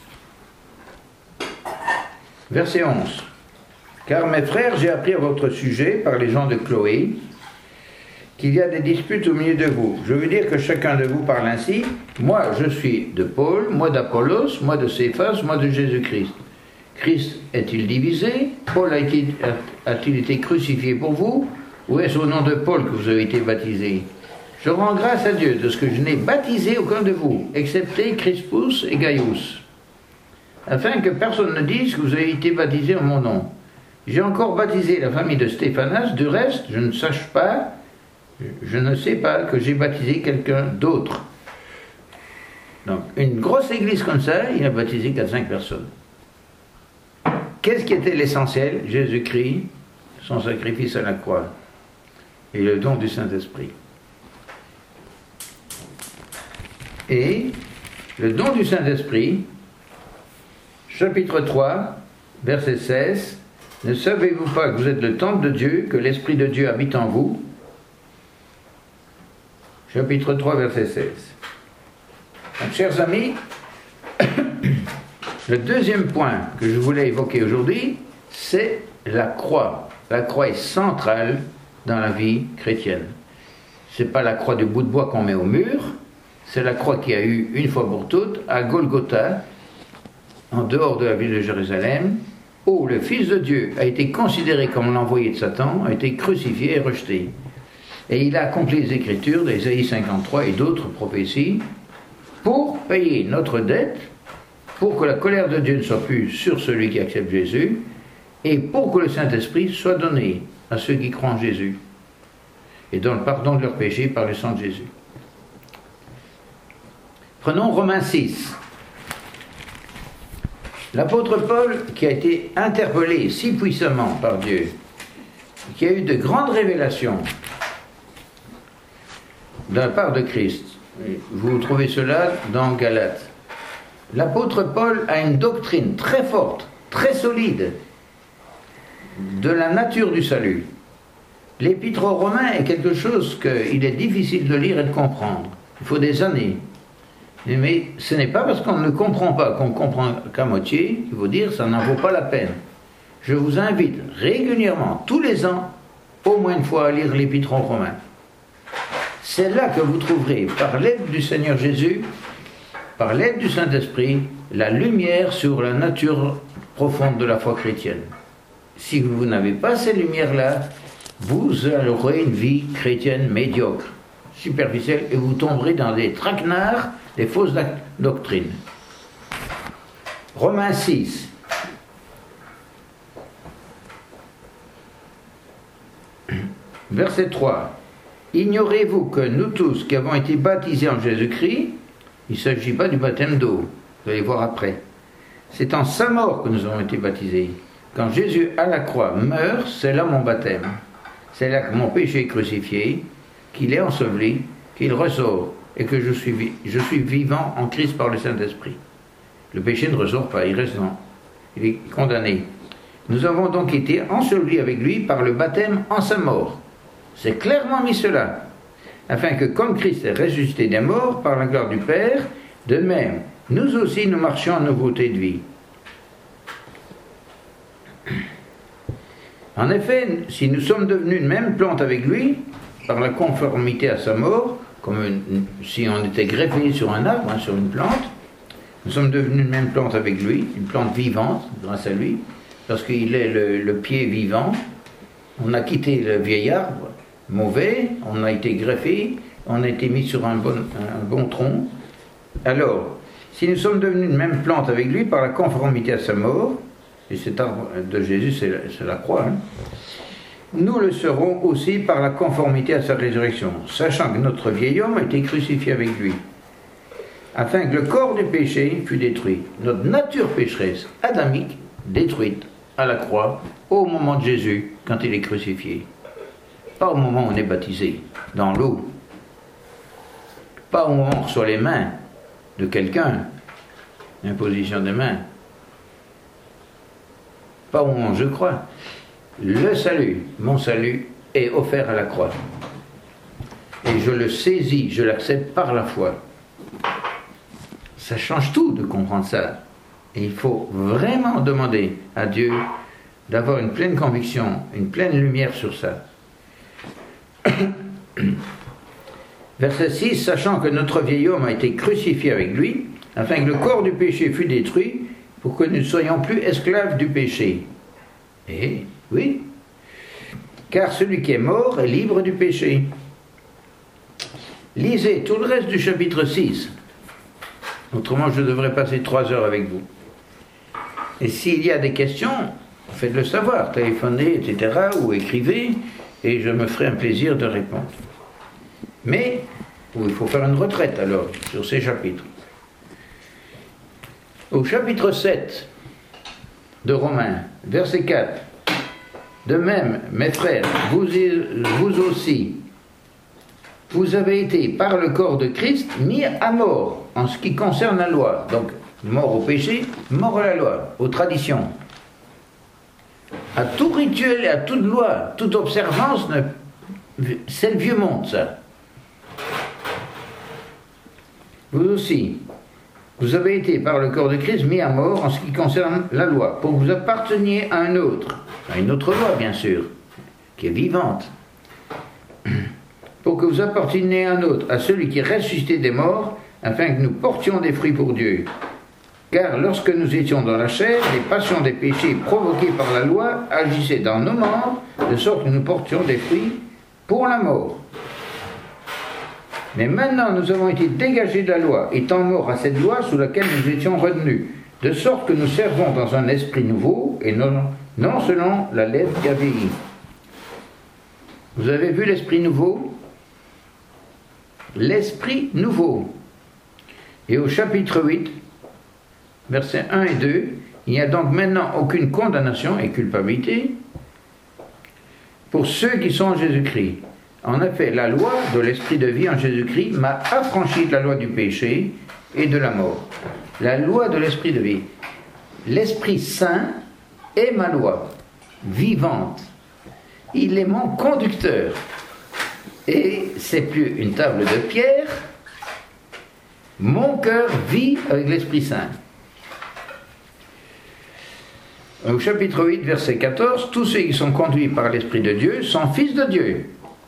verset onze. Car mes frères, j'ai appris à votre sujet par les gens de Chloé qu'il y a des disputes au milieu de vous. Je veux dire que chacun de vous parle ainsi. Moi, je suis de Paul, moi d'Apollos, moi de Céphas, moi de Jésus-Christ. Christ est-il divisé? Paul a-t-il, a-t-il été crucifié pour vous? Ou est-ce au nom de Paul que vous avez été baptisé? Je rends grâce à Dieu de ce que je n'ai baptisé aucun de vous, excepté Crispus et Gaius, afin que personne ne dise que vous avez été baptisé en mon nom. J'ai encore baptisé la famille de Stéphanas, du reste, je ne sache pas, je ne sais pas que j'ai baptisé quelqu'un d'autre. Donc, une grosse église comme ça, il a baptisé quatre cinq personnes. Qu'est-ce qui était l'essentiel? Jésus-Christ, son sacrifice à la croix, et le don du Saint-Esprit. Et le don du Saint-Esprit, chapitre trois, verset seize, ne savez-vous pas que vous êtes le temple de Dieu, que l'Esprit de Dieu habite en vous? Chapitre trois, verset seize. Donc, chers amis, Le deuxième point que je voulais évoquer aujourd'hui, c'est la croix. La croix est centrale dans la vie chrétienne. Ce n'est pas la croix de bout de bois qu'on met au mur, c'est la croix qui a eu une fois pour toutes à Golgotha, en dehors de la ville de Jérusalem, où le Fils de Dieu a été considéré comme l'envoyé de Satan, a été crucifié et rejeté. Et il a accompli les Écritures d'Ésaïe cinquante-trois et d'autres prophéties pour payer notre dette, pour que la colère de Dieu ne soit plus sur celui qui accepte Jésus, et pour que le Saint-Esprit soit donné à ceux qui croient en Jésus, et dans le pardon de leurs péchés par le sang de Jésus. Prenons Romains six. L'apôtre Paul, qui a été interpellé si puissamment par Dieu, qui a eu de grandes révélations de la part de Christ, vous trouvez cela dans Galates. L'apôtre Paul a une doctrine très forte, très solide, de la nature du salut. L'épître aux Romains est quelque chose qu'il est difficile de lire et de comprendre. Il faut des années. Mais ce n'est pas parce qu'on ne comprend pas qu'on comprend qu'à moitié, il faut dire que ça n'en vaut pas la peine. Je vous invite régulièrement, tous les ans, au moins une fois à lire l'épître aux Romains. C'est là que vous trouverez, par l'aide du Seigneur Jésus, par l'aide du Saint-Esprit, la lumière sur la nature profonde de la foi chrétienne. Si vous n'avez pas ces lumières-là, vous aurez une vie chrétienne médiocre, superficielle, et vous tomberez dans des traquenards, des fausses doctrines. Romains six. Verset trois. Ignorez-vous que nous tous qui avons été baptisés en Jésus-Christ, il ne s'agit pas du baptême d'eau, vous allez voir après. C'est en sa mort que nous avons été baptisés. Quand Jésus à la croix meurt, c'est là mon baptême. C'est là que mon péché est crucifié, qu'il est enseveli, qu'il ressort, et que je suis, je suis vivant en Christ par le Saint-Esprit. Le péché ne ressort pas, il reste dans, il est condamné. Nous avons donc été ensevelis avec lui par le baptême en sa mort. C'est clairement mis cela, afin que comme Christ est ressuscité des morts par la gloire du Père, de même, nous aussi nous marchions en nouveauté de vie. En effet, si nous sommes devenus une même plante avec lui, par la conformité à sa mort, comme une, si on était greffé sur un arbre, hein, sur une plante, nous sommes devenus une même plante avec lui, une plante vivante grâce à lui, parce qu'il est le, le pied vivant. On a quitté le vieil arbre mauvais, on a été greffé, on a été mis sur un bon, un bon tronc. Alors, si nous sommes devenus une même plante avec lui par la conformité à sa mort, et cet arbre de Jésus, c'est la, c'est la croix, hein, nous le serons aussi par la conformité à sa résurrection, sachant que notre vieil homme a été crucifié avec lui, afin que le corps du péché fût détruit, notre nature pécheresse adamique détruite à la croix au moment de Jésus, quand il est crucifié. Pas au moment où on est baptisé, dans l'eau. Pas au moment où on reçoit les mains de quelqu'un, imposition des mains. Pas au moment où je crois. Le salut, mon salut, est offert à la croix. Et je le saisis, je l'accepte par la foi. Ça change tout de comprendre ça. Et il faut vraiment demander à Dieu d'avoir une pleine conviction, une pleine lumière sur ça. Verset six, sachant que notre vieil homme a été crucifié avec lui, afin que le corps du péché fût détruit, pour que nous ne soyons plus esclaves du péché. Et oui, car celui qui est mort est libre du péché. Lisez tout le reste du chapitre six. Autrement, je devrais passer trois heures avec vous. Et s'il y a des questions, faites-le savoir, téléphonez, et cetera, ou écrivez, et je me ferai un plaisir de répondre. Mais, il faut faire une retraite alors, sur ces chapitres. Au chapitre sept de Romains, verset quatre, de même, mes frères, vous, vous aussi, vous avez été, par le corps de Christ, mis à mort en ce qui concerne la loi. Donc, mort au péché, mort à la loi, aux traditions. À tout rituel et à toute loi, toute observance, c'est le vieux monde, ça. Vous aussi, Vous avez été par le corps de Christ mis à mort en ce qui concerne la loi, pour que vous apparteniez à un autre, à une autre loi bien sûr, qui est vivante, pour que vous apparteniez à un autre, à celui qui est ressuscité des morts, afin que nous portions des fruits pour Dieu. Car lorsque nous étions dans la chair, les passions des péchés provoquées par la loi agissaient dans nos membres, de sorte que nous portions des fruits pour la mort. Mais maintenant nous avons été dégagés de la loi, étant morts à cette loi sous laquelle nous étions retenus, de sorte que nous servons dans un esprit nouveau, et non, non selon la lettre qui a vieilli. Vous avez vu l'esprit nouveau? L'esprit nouveau. Et au chapitre huit, versets un et deux, il n'y a donc maintenant aucune condamnation et culpabilité pour ceux qui sont en Jésus-Christ. En effet, la loi de l'esprit de vie en Jésus-Christ m'a affranchi de la loi du péché et de la mort. La loi de l'esprit de vie. L'Esprit Saint est ma loi, vivante. Il est mon conducteur. Et c'est plus une table de pierre. Mon cœur vit avec l'Esprit Saint. Au chapitre huit, verset quatorze, tous ceux qui sont conduits par l'Esprit de Dieu sont fils de Dieu.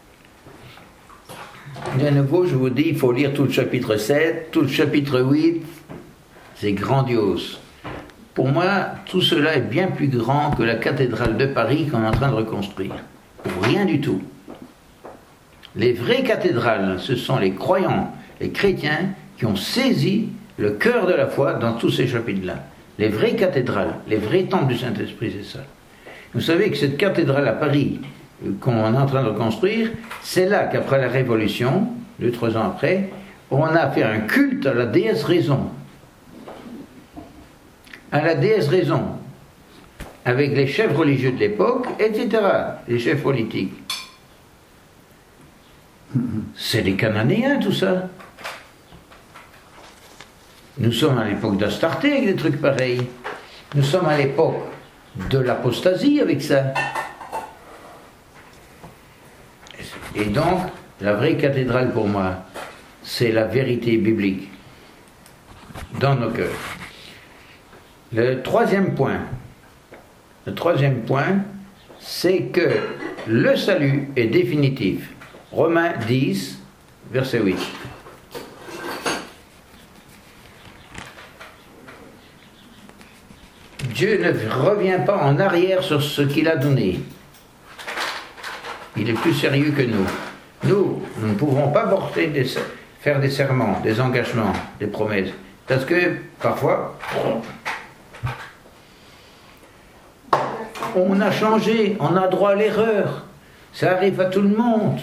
De nouveau, je vous dis, il faut lire tout le chapitre sept, tout le chapitre huit, c'est grandiose. Pour moi, tout cela est bien plus grand que la cathédrale de Paris qu'on est en train de reconstruire. Pour rien du tout. Les vraies cathédrales, ce sont les croyants, les chrétiens, qui ont saisi le cœur de la foi dans tous ces chapitres-là. Les vraies cathédrales, les vrais temples du Saint-Esprit, c'est ça. Vous savez que cette cathédrale à Paris, qu'on est en train de reconstruire, c'est là qu'après la Révolution, deux, trois ans après, on a fait un culte à la déesse raison. À la déesse raison. Avec les chefs religieux de l'époque, et cetera. Les chefs politiques. C'est les Cananéens, tout ça. Nous sommes à l'époque d'Astarté avec des trucs pareils. Nous sommes à l'époque de l'apostasie avec ça. Et donc, la vraie cathédrale pour moi, c'est la vérité biblique dans nos cœurs. Le troisième point, le troisième point, c'est que le salut est définitif. Romains dix, verset huit. Dieu ne revient pas en arrière sur ce qu'il a donné. Il est plus sérieux que nous. Nous, nous ne pouvons pas porter des, faire des serments, des engagements, des promesses. Parce que, parfois, on a changé, on a droit à l'erreur. Ça arrive à tout le monde.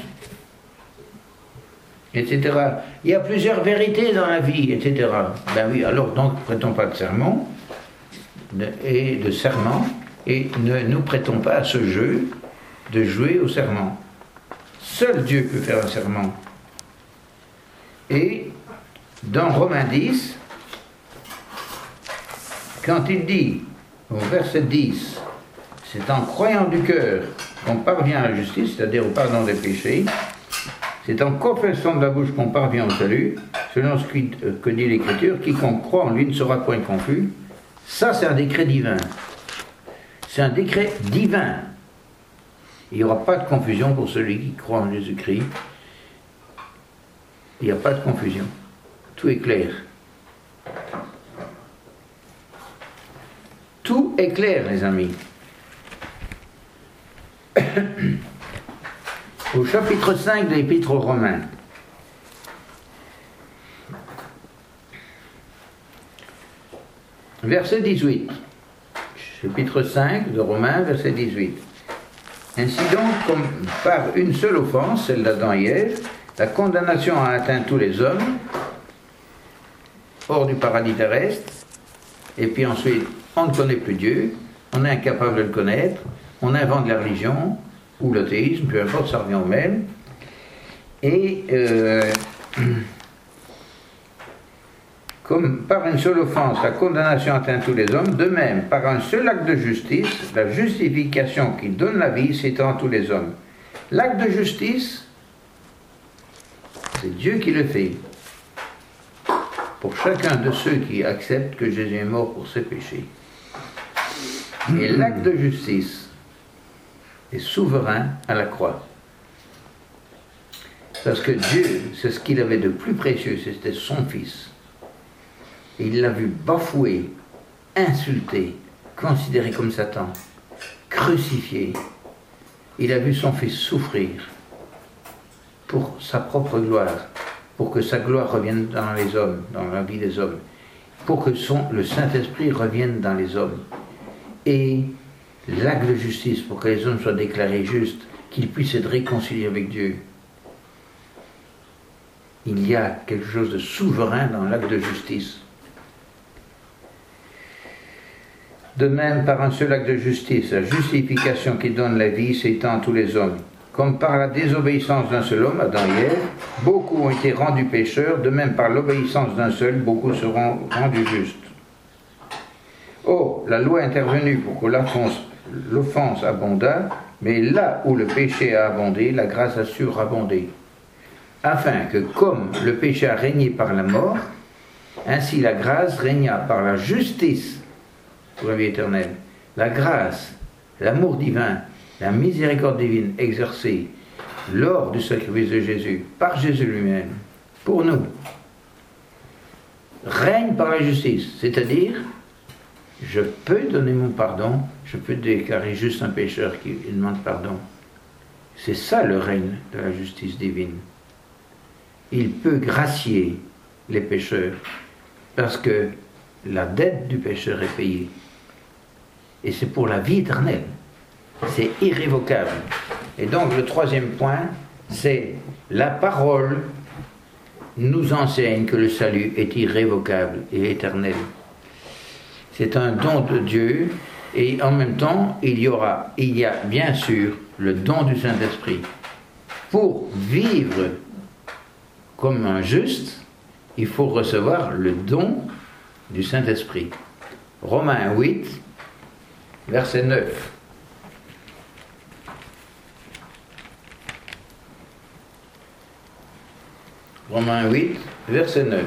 Etc. Il y a plusieurs vérités dans la vie, et cetera. Ben oui, alors donc, prêtons pas de sermon, de, et de serment, et ne nous prêtons pas à ce jeu de jouer au serment. Seul Dieu peut faire un serment. Et dans Romains dix, quand il dit, au verset dix, c'est en croyant du cœur qu'on parvient à la justice, c'est-à-dire au pardon des péchés, c'est en confessant de la bouche qu'on parvient au salut, selon ce que dit l'Écriture, quiconque croit en lui ne sera point confus. Ça, c'est un décret divin. C'est un décret divin. Il n'y aura pas de confusion pour celui qui croit en Jésus-Christ. Il n'y a pas de confusion. Tout est clair. Tout est clair, les amis. Au chapitre cinq de l'Épître aux Romains. Verset dix-huit. Chapitre cinq de Romains, verset dix-huit. Ainsi donc, comme par une seule offense, celle d'Adam et Ève, la condamnation a atteint tous les hommes, hors du paradis terrestre, et puis ensuite, on ne connaît plus Dieu, on est incapable de le connaître, on invente la religion, ou l'athéisme, peu importe, ça revient au même. Et euh, comme par une seule offense, la condamnation atteint tous les hommes, de même, par un seul acte de justice, la justification qui donne la vie s'étend à tous les hommes. L'acte de justice, c'est Dieu qui le fait. pour chacun de ceux qui acceptent que Jésus est mort pour ses péchés. Et l'acte de justice est souverain à la croix. Parce que Dieu, c'est ce qu'il avait de plus précieux, c'était son Fils. Et il l'a vu bafoué, insulté, considéré comme Satan, crucifié. Il a vu son Fils souffrir pour sa propre gloire, pour que sa gloire revienne dans les hommes, dans la vie des hommes, pour que son, le Saint-Esprit revienne dans les hommes. Et l'acte de justice, pour que les hommes soient déclarés justes, qu'ils puissent être réconciliés avec Dieu. Il y a quelque chose de souverain dans l'acte de justice. De même, par un seul acte de justice, la justification qui donne la vie s'étend à tous les hommes. Comme par la désobéissance d'un seul homme, Adam et Ève, beaucoup ont été rendus pécheurs, de même par l'obéissance d'un seul, beaucoup seront rendus justes. Oh, la loi est intervenue pour que l'offense abondât, mais là où le péché a abondé, la grâce a surabondé. Afin que, comme le péché a régné par la mort, ainsi la grâce régna par la justice pour la vie éternelle. La grâce, l'amour divin, la miséricorde divine exercée lors du sacrifice de Jésus, par Jésus lui-même, pour nous, règne par la justice, c'est-à-dire, je peux donner mon pardon, je peux déclarer juste un pécheur qui demande pardon. C'est ça le règne de la justice divine. Il peut gracier les pécheurs parce que la dette du pécheur est payée. Et c'est pour la vie éternelle. C'est irrévocable. Et donc le troisième point, c'est la parole nous enseigne que le salut est irrévocable et éternel. C'est un don de Dieu et en même temps, il y aura, il y a bien sûr le don du Saint-Esprit. Pour vivre comme un juste, il faut recevoir le don du Saint-Esprit. Romains huit, verset neuf. Romains huit, verset neuf.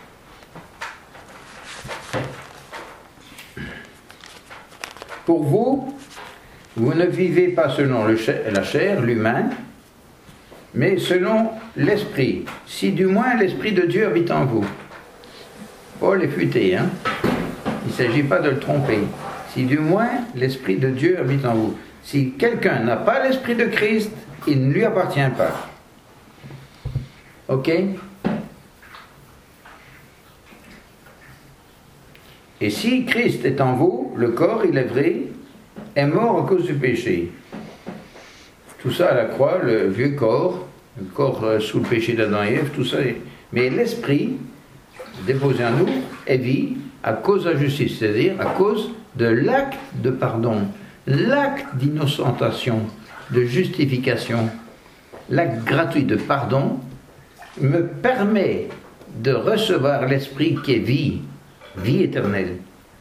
Pour vous, vous ne vivez pas selon le cha- la chair, l'humain, mais selon l'esprit, si du moins l'esprit de Dieu habite en vous. Paul est futé, hein? Il ne s'agit pas de le tromper. Si du moins l'esprit de Dieu habite en vous. Si quelqu'un n'a pas l'esprit de Christ, il ne lui appartient pas. Ok? Et si Christ est en vous, le corps, il est vrai, est mort à cause du péché. Tout ça à la croix, le vieux corps, le corps sous le péché d'Adam et Ève, tout ça. Est... Mais l'esprit, déposé en nous, est vie à cause de la justice, c'est-à-dire à cause de l'acte de pardon, l'acte d'innocentation, de justification, l'acte gratuit de pardon me permet de recevoir l'esprit qui est vie, vie éternelle.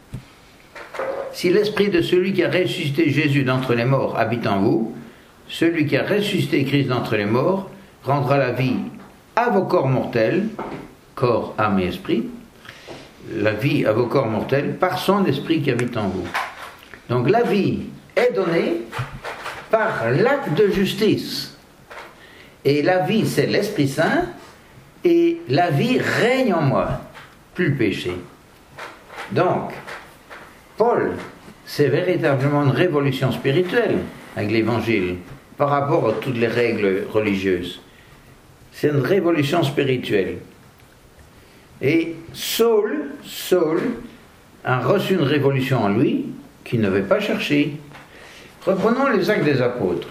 Si l'esprit de celui qui a ressuscité Jésus d'entre les morts habite en vous, celui qui a ressuscité Christ d'entre les morts rendra la vie à vos corps mortels, corps, âme et esprit, la vie à vos corps mortels par son esprit qui habite en vous. Donc la vie est donnée par l'acte de justice. Et la vie, c'est l'Esprit Saint, et la vie règne en moi, plus le péché. Donc, Paul, c'est véritablement une révolution spirituelle avec l'Évangile par rapport à toutes les règles religieuses. C'est une révolution spirituelle. Et Saul, Saul a reçu une révolution en lui qu'il n'avait pas cherché. Reprenons les Actes des Apôtres.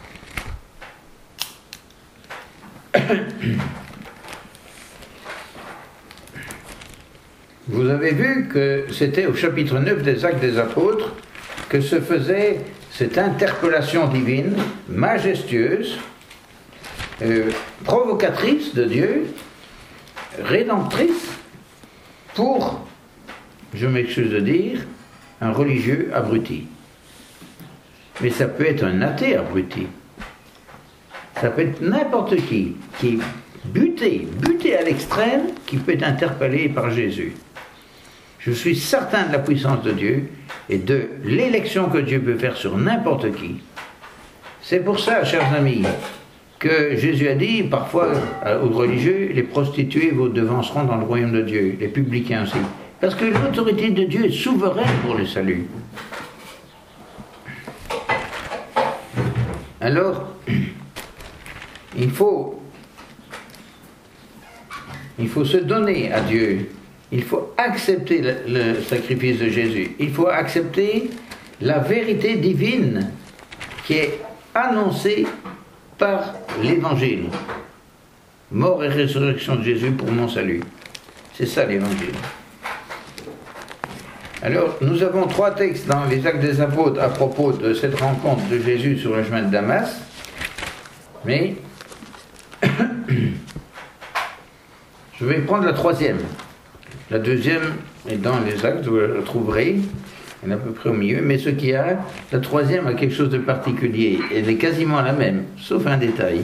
Vous avez vu que c'était au chapitre neuf des Actes des Apôtres que se faisait cette interpellation divine, majestueuse, euh, provocatrice de Dieu, rédemptrice, pour, je m'excuse de dire, un religieux abruti. Mais ça peut être un athée abruti. Ça peut être n'importe qui, qui buté, buté à l'extrême, qui peut être interpellé par Jésus. Je suis certain de la puissance de Dieu et de l'élection que Dieu peut faire sur n'importe qui. C'est pour ça, chers amis, que Jésus a dit parfois aux religieux, les prostituées vous devanceront dans le royaume de Dieu, les publicains aussi. Parce que l'autorité de Dieu est souveraine pour le salut. Alors, il faut, il faut se donner à Dieu. Il faut accepter le, le sacrifice de Jésus. Il faut accepter la vérité divine qui est annoncée par l'Évangile. Mort et résurrection de Jésus pour mon salut. C'est ça l'Évangile. Alors, nous avons trois textes dans les Actes des Apôtres à propos de cette rencontre de Jésus sur le chemin de Damas. Mais, je vais prendre la troisième. La deuxième est dans les Actes, vous la trouverez. Elle est à peu près au milieu. Mais ce qu'il y a, la troisième a quelque chose de particulier. Elle est quasiment la même, sauf un détail.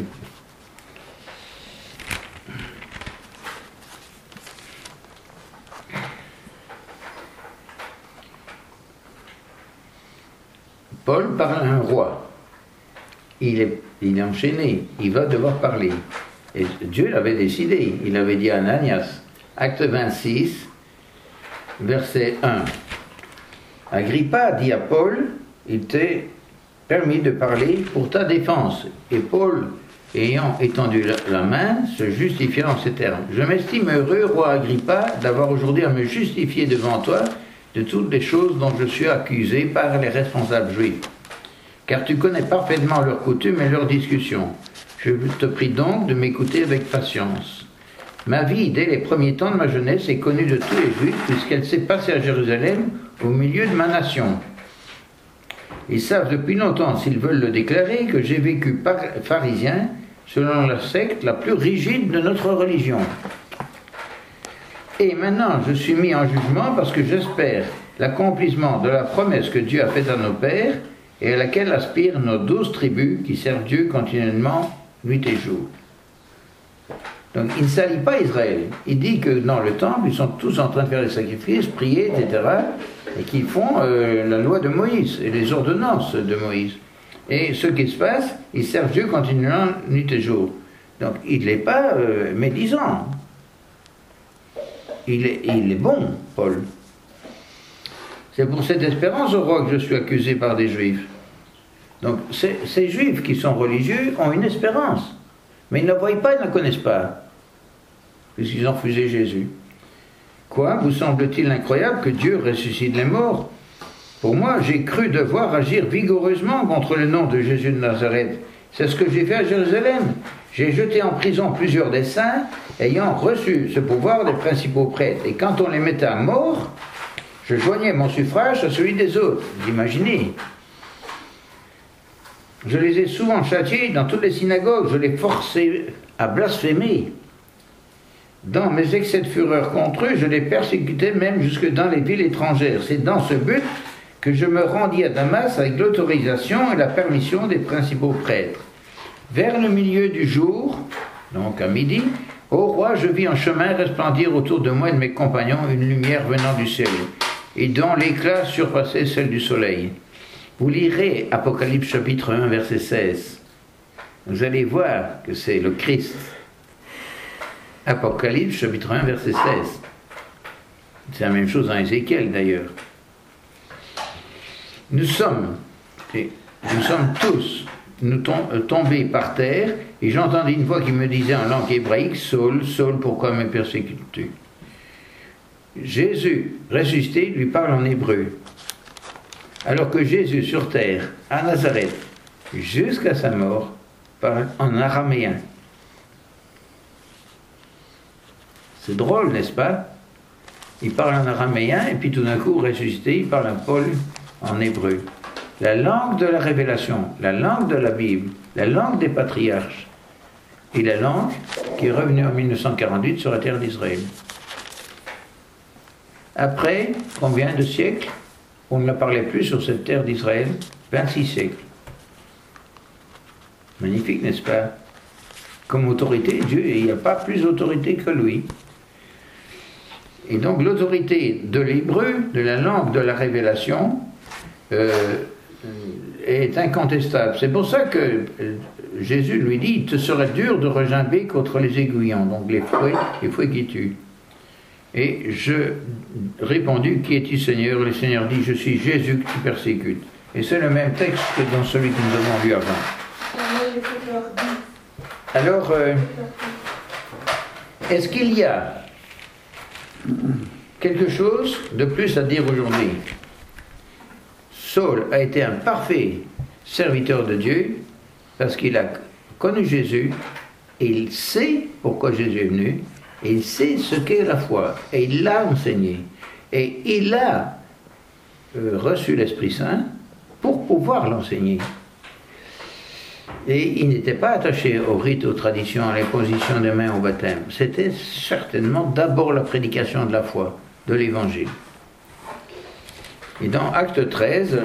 Paul parle à un roi. Il est, il est enchaîné. Il va devoir parler. Et Dieu l'avait décidé. Il avait dit à Ananias, acte vingt-six, verset un. Agrippa dit à Paul, il t'est permis de parler pour ta défense. Et Paul, ayant étendu la main, se justifia en ces termes. Je m'estime heureux, roi Agrippa, d'avoir aujourd'hui à me justifier devant toi de toutes les choses dont je suis accusé par les responsables juifs. Car tu connais parfaitement leurs coutumes et leurs discussions. Je te prie donc de m'écouter avec patience. Ma vie, dès les premiers temps de ma jeunesse, est connue de tous les Juifs, puisqu'elle s'est passée à Jérusalem, au milieu de ma nation. Ils savent depuis longtemps, s'ils veulent le déclarer, que j'ai vécu par pharisien, selon la secte la plus rigide de notre religion. Et maintenant, je suis mis en jugement parce que j'espère l'accomplissement de la promesse que Dieu a faite à nos pères et à laquelle aspirent nos douze tribus qui servent Dieu continuellement, nuit et jour. Donc, il ne salit pas Israël. Il dit que dans le temple, ils sont tous en train de faire des sacrifices, prier, et cetera, et qu'ils font euh, la loi de Moïse et les ordonnances de Moïse. Et ce qui se passe, ils servent Dieu continuellement, nuit et jour. Donc, il n'est pas euh, médisant. Il est, il est bon, Paul. C'est pour cette espérance au roi que je suis accusé par des Juifs. Donc, ces, ces Juifs qui sont religieux ont une espérance. Mais ils ne la voient pas, ils ne la connaissent pas. Puisqu'ils ont refusé Jésus. Quoi, vous semble-t-il incroyable que Dieu ressuscite les morts? Pour moi, j'ai cru devoir agir vigoureusement contre le nom de Jésus de Nazareth. C'est ce que j'ai fait à Jérusalem. J'ai jeté en prison plusieurs des saints, ayant reçu ce pouvoir des principaux prêtres. Et quand on les mettait à mort, je joignais mon suffrage à celui des autres. Vous imaginez? Je les ai souvent châtiés dans toutes les synagogues. Je les forçais à blasphémer. Dans mes excès de fureur contre eux, je les persécutais même jusque dans les villes étrangères. C'est dans ce but que je me rendis à Damas avec l'autorisation et la permission des principaux prêtres. Vers le milieu du jour, donc à midi, ô roi, je vis en chemin resplendir autour de moi et de mes compagnons une lumière venant du ciel, et dont l'éclat surpassait celle du soleil. Vous lirez Apocalypse chapitre un, verset seize. Vous allez voir que c'est le Christ. Apocalypse chapitre un, verset seize. C'est la même chose dans Ézéchiel d'ailleurs. Nous sommes, nous sommes tous nous tombés par terre, et j'entendis une voix qui me disait en langue hébraïque, Saul, Saul, pourquoi me persécutes-tu? Jésus, ressuscité, lui parle en hébreu. Alors que Jésus sur terre, à Nazareth, jusqu'à sa mort, parle en araméen. C'est drôle, n'est-ce pas? Il parle en araméen, et puis tout d'un coup, ressuscité, il parle à Paul en hébreu. La langue de la révélation, la langue de la Bible, la langue des patriarches, et la langue qui est revenue en mille neuf cent quarante-huit sur la terre d'Israël. Après, combien de siècles? On ne la parlait plus sur cette terre d'Israël, vingt-six siècles. Magnifique, n'est-ce pas? comme autorité, Dieu, il n'y a pas plus d'autorité que lui. Et donc l'autorité de l'hébreu, de la langue de la révélation, euh, est incontestable. C'est pour ça que Jésus lui dit, il te serait dur de regimber contre les aiguillons, donc les fouets, les fouets qui tuent. Et je répondu, qui es-tu Seigneur? Le Seigneur dit, je suis Jésus que tu persécutes. Et c'est le même texte que dans celui que nous avons lu avant. Alors, euh, est-ce qu'il y a quelque chose de plus à dire aujourd'hui? Saul a été un parfait serviteur de Dieu parce qu'il a connu Jésus et il sait pourquoi Jésus est venu et il sait ce qu'est la foi et il l'a enseigné et il a euh, reçu l'Esprit Saint pour pouvoir l'enseigner. Et il n'était pas attaché aux rites, aux traditions, à l'imposition des mains au baptême. C'était certainement d'abord la prédication de la foi, de l'Évangile. Et dans Acte treize,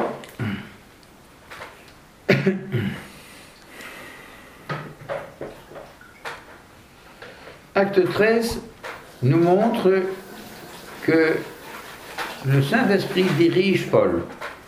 Acte treize nous montre que le Saint-Esprit dirige Paul.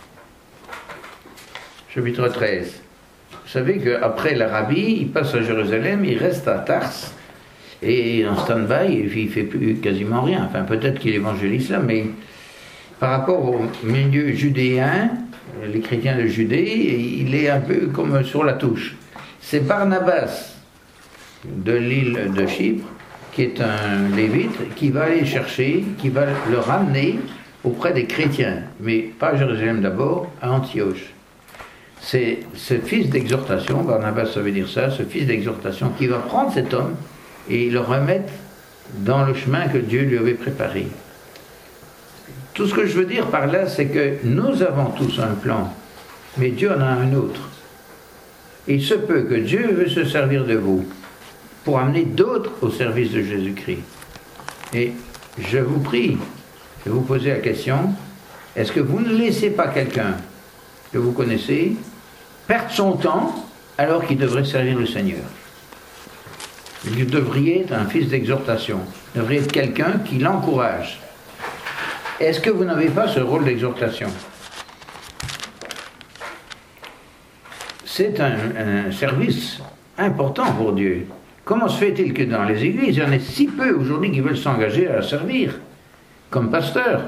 Chapitre treize. Vous savez qu'après l'Arabie, il passe à Jérusalem, il reste à Tars, et en stand-by, il ne fait plus quasiment rien. Enfin, peut-être qu'il évangélise là, mais par rapport au milieu judéen, les chrétiens de Judée, il est un peu comme sur la touche. C'est Barnabas de l'île de Chypre, qui est un lévite, qui va aller chercher, qui va le ramener auprès des chrétiens, mais pas à Jérusalem d'abord, à Antioche. C'est ce fils d'exhortation, Barnabas ça veut dire ça, ce fils d'exhortation qui va prendre cet homme et le remettre dans le chemin que Dieu lui avait préparé. Tout ce que je veux dire par là, c'est que nous avons tous un plan, mais Dieu en a un autre. Il se peut que Dieu veut se servir de vous pour amener d'autres au service de Jésus-Christ. Et je vous prie de vous poser la question, est-ce que vous ne laissez pas quelqu'un que vous connaissez perdre son temps alors qu'il devrait servir le Seigneur? Vous devriez être un fils d'exhortation, vous devriez être quelqu'un qui l'encourage. Est-ce que vous n'avez pas ce rôle d'exhortation? C'est un, un service important pour Dieu. Comment se fait-il que dans les églises, il y en ait si peu aujourd'hui qui veulent s'engager à servir comme pasteur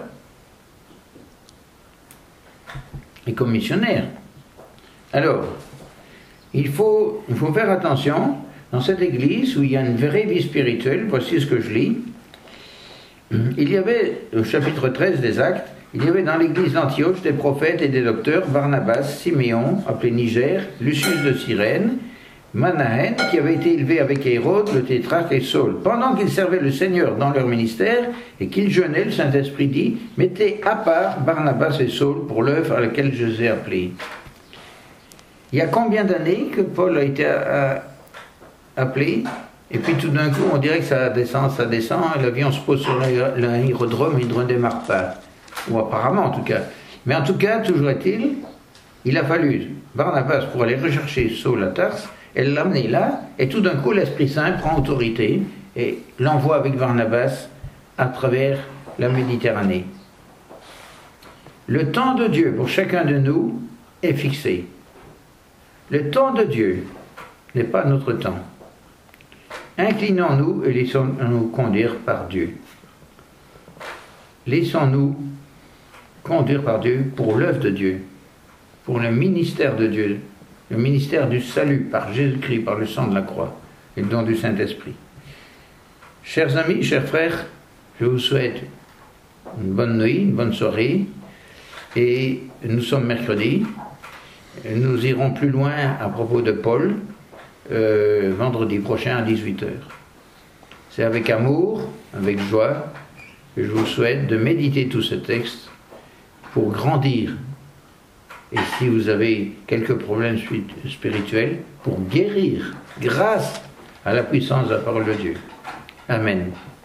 et comme missionnaire? Alors, il faut, il faut faire attention, dans cette église où il y a une vraie vie spirituelle, voici ce que je lis. Il y avait, au chapitre treize des Actes, il y avait dans l'église d'Antioche des prophètes et des docteurs, Barnabas, Siméon, appelé Niger, Lucius de Cyrène, Manahen, qui avait été élevé avec Hérode, le tétrarque, et Saul. Pendant qu'ils servaient le Seigneur dans leur ministère et qu'ils jeûnaient, le Saint-Esprit dit, mettez à part Barnabas et Saul pour l'œuvre à laquelle je les ai appelés. Il y a combien d'années que Paul a été à, à, appelé? Et puis tout d'un coup, on dirait que ça descend, ça descend, et l'avion se pose sur l'aérodrome et il ne redémarre pas. Ou apparemment en tout cas. Mais en tout cas, toujours est-il, il a fallu Barnabas pour aller rechercher Saul à Tars, et l'amener là, et tout d'un coup, l'Esprit Saint prend autorité et l'envoie avec Barnabas à travers la Méditerranée. Le temps de Dieu pour chacun de nous est fixé. Le temps de Dieu n'est pas notre temps. Inclinons-nous et laissons-nous conduire par Dieu. Laissons-nous conduire par Dieu pour l'œuvre de Dieu, pour le ministère de Dieu, le ministère du salut par Jésus-Christ, par le sang de la croix et le don du Saint-Esprit. Chers amis, chers frères, je vous souhaite une bonne nuit, une bonne soirée, et nous sommes mercredi. Nous irons plus loin à propos de Paul, euh, vendredi prochain à dix-huit heures. C'est avec amour, avec joie, que je vous souhaite de méditer tout ce texte pour grandir. Et si vous avez quelques problèmes spirituels, pour guérir grâce à la puissance de la parole de Dieu. Amen.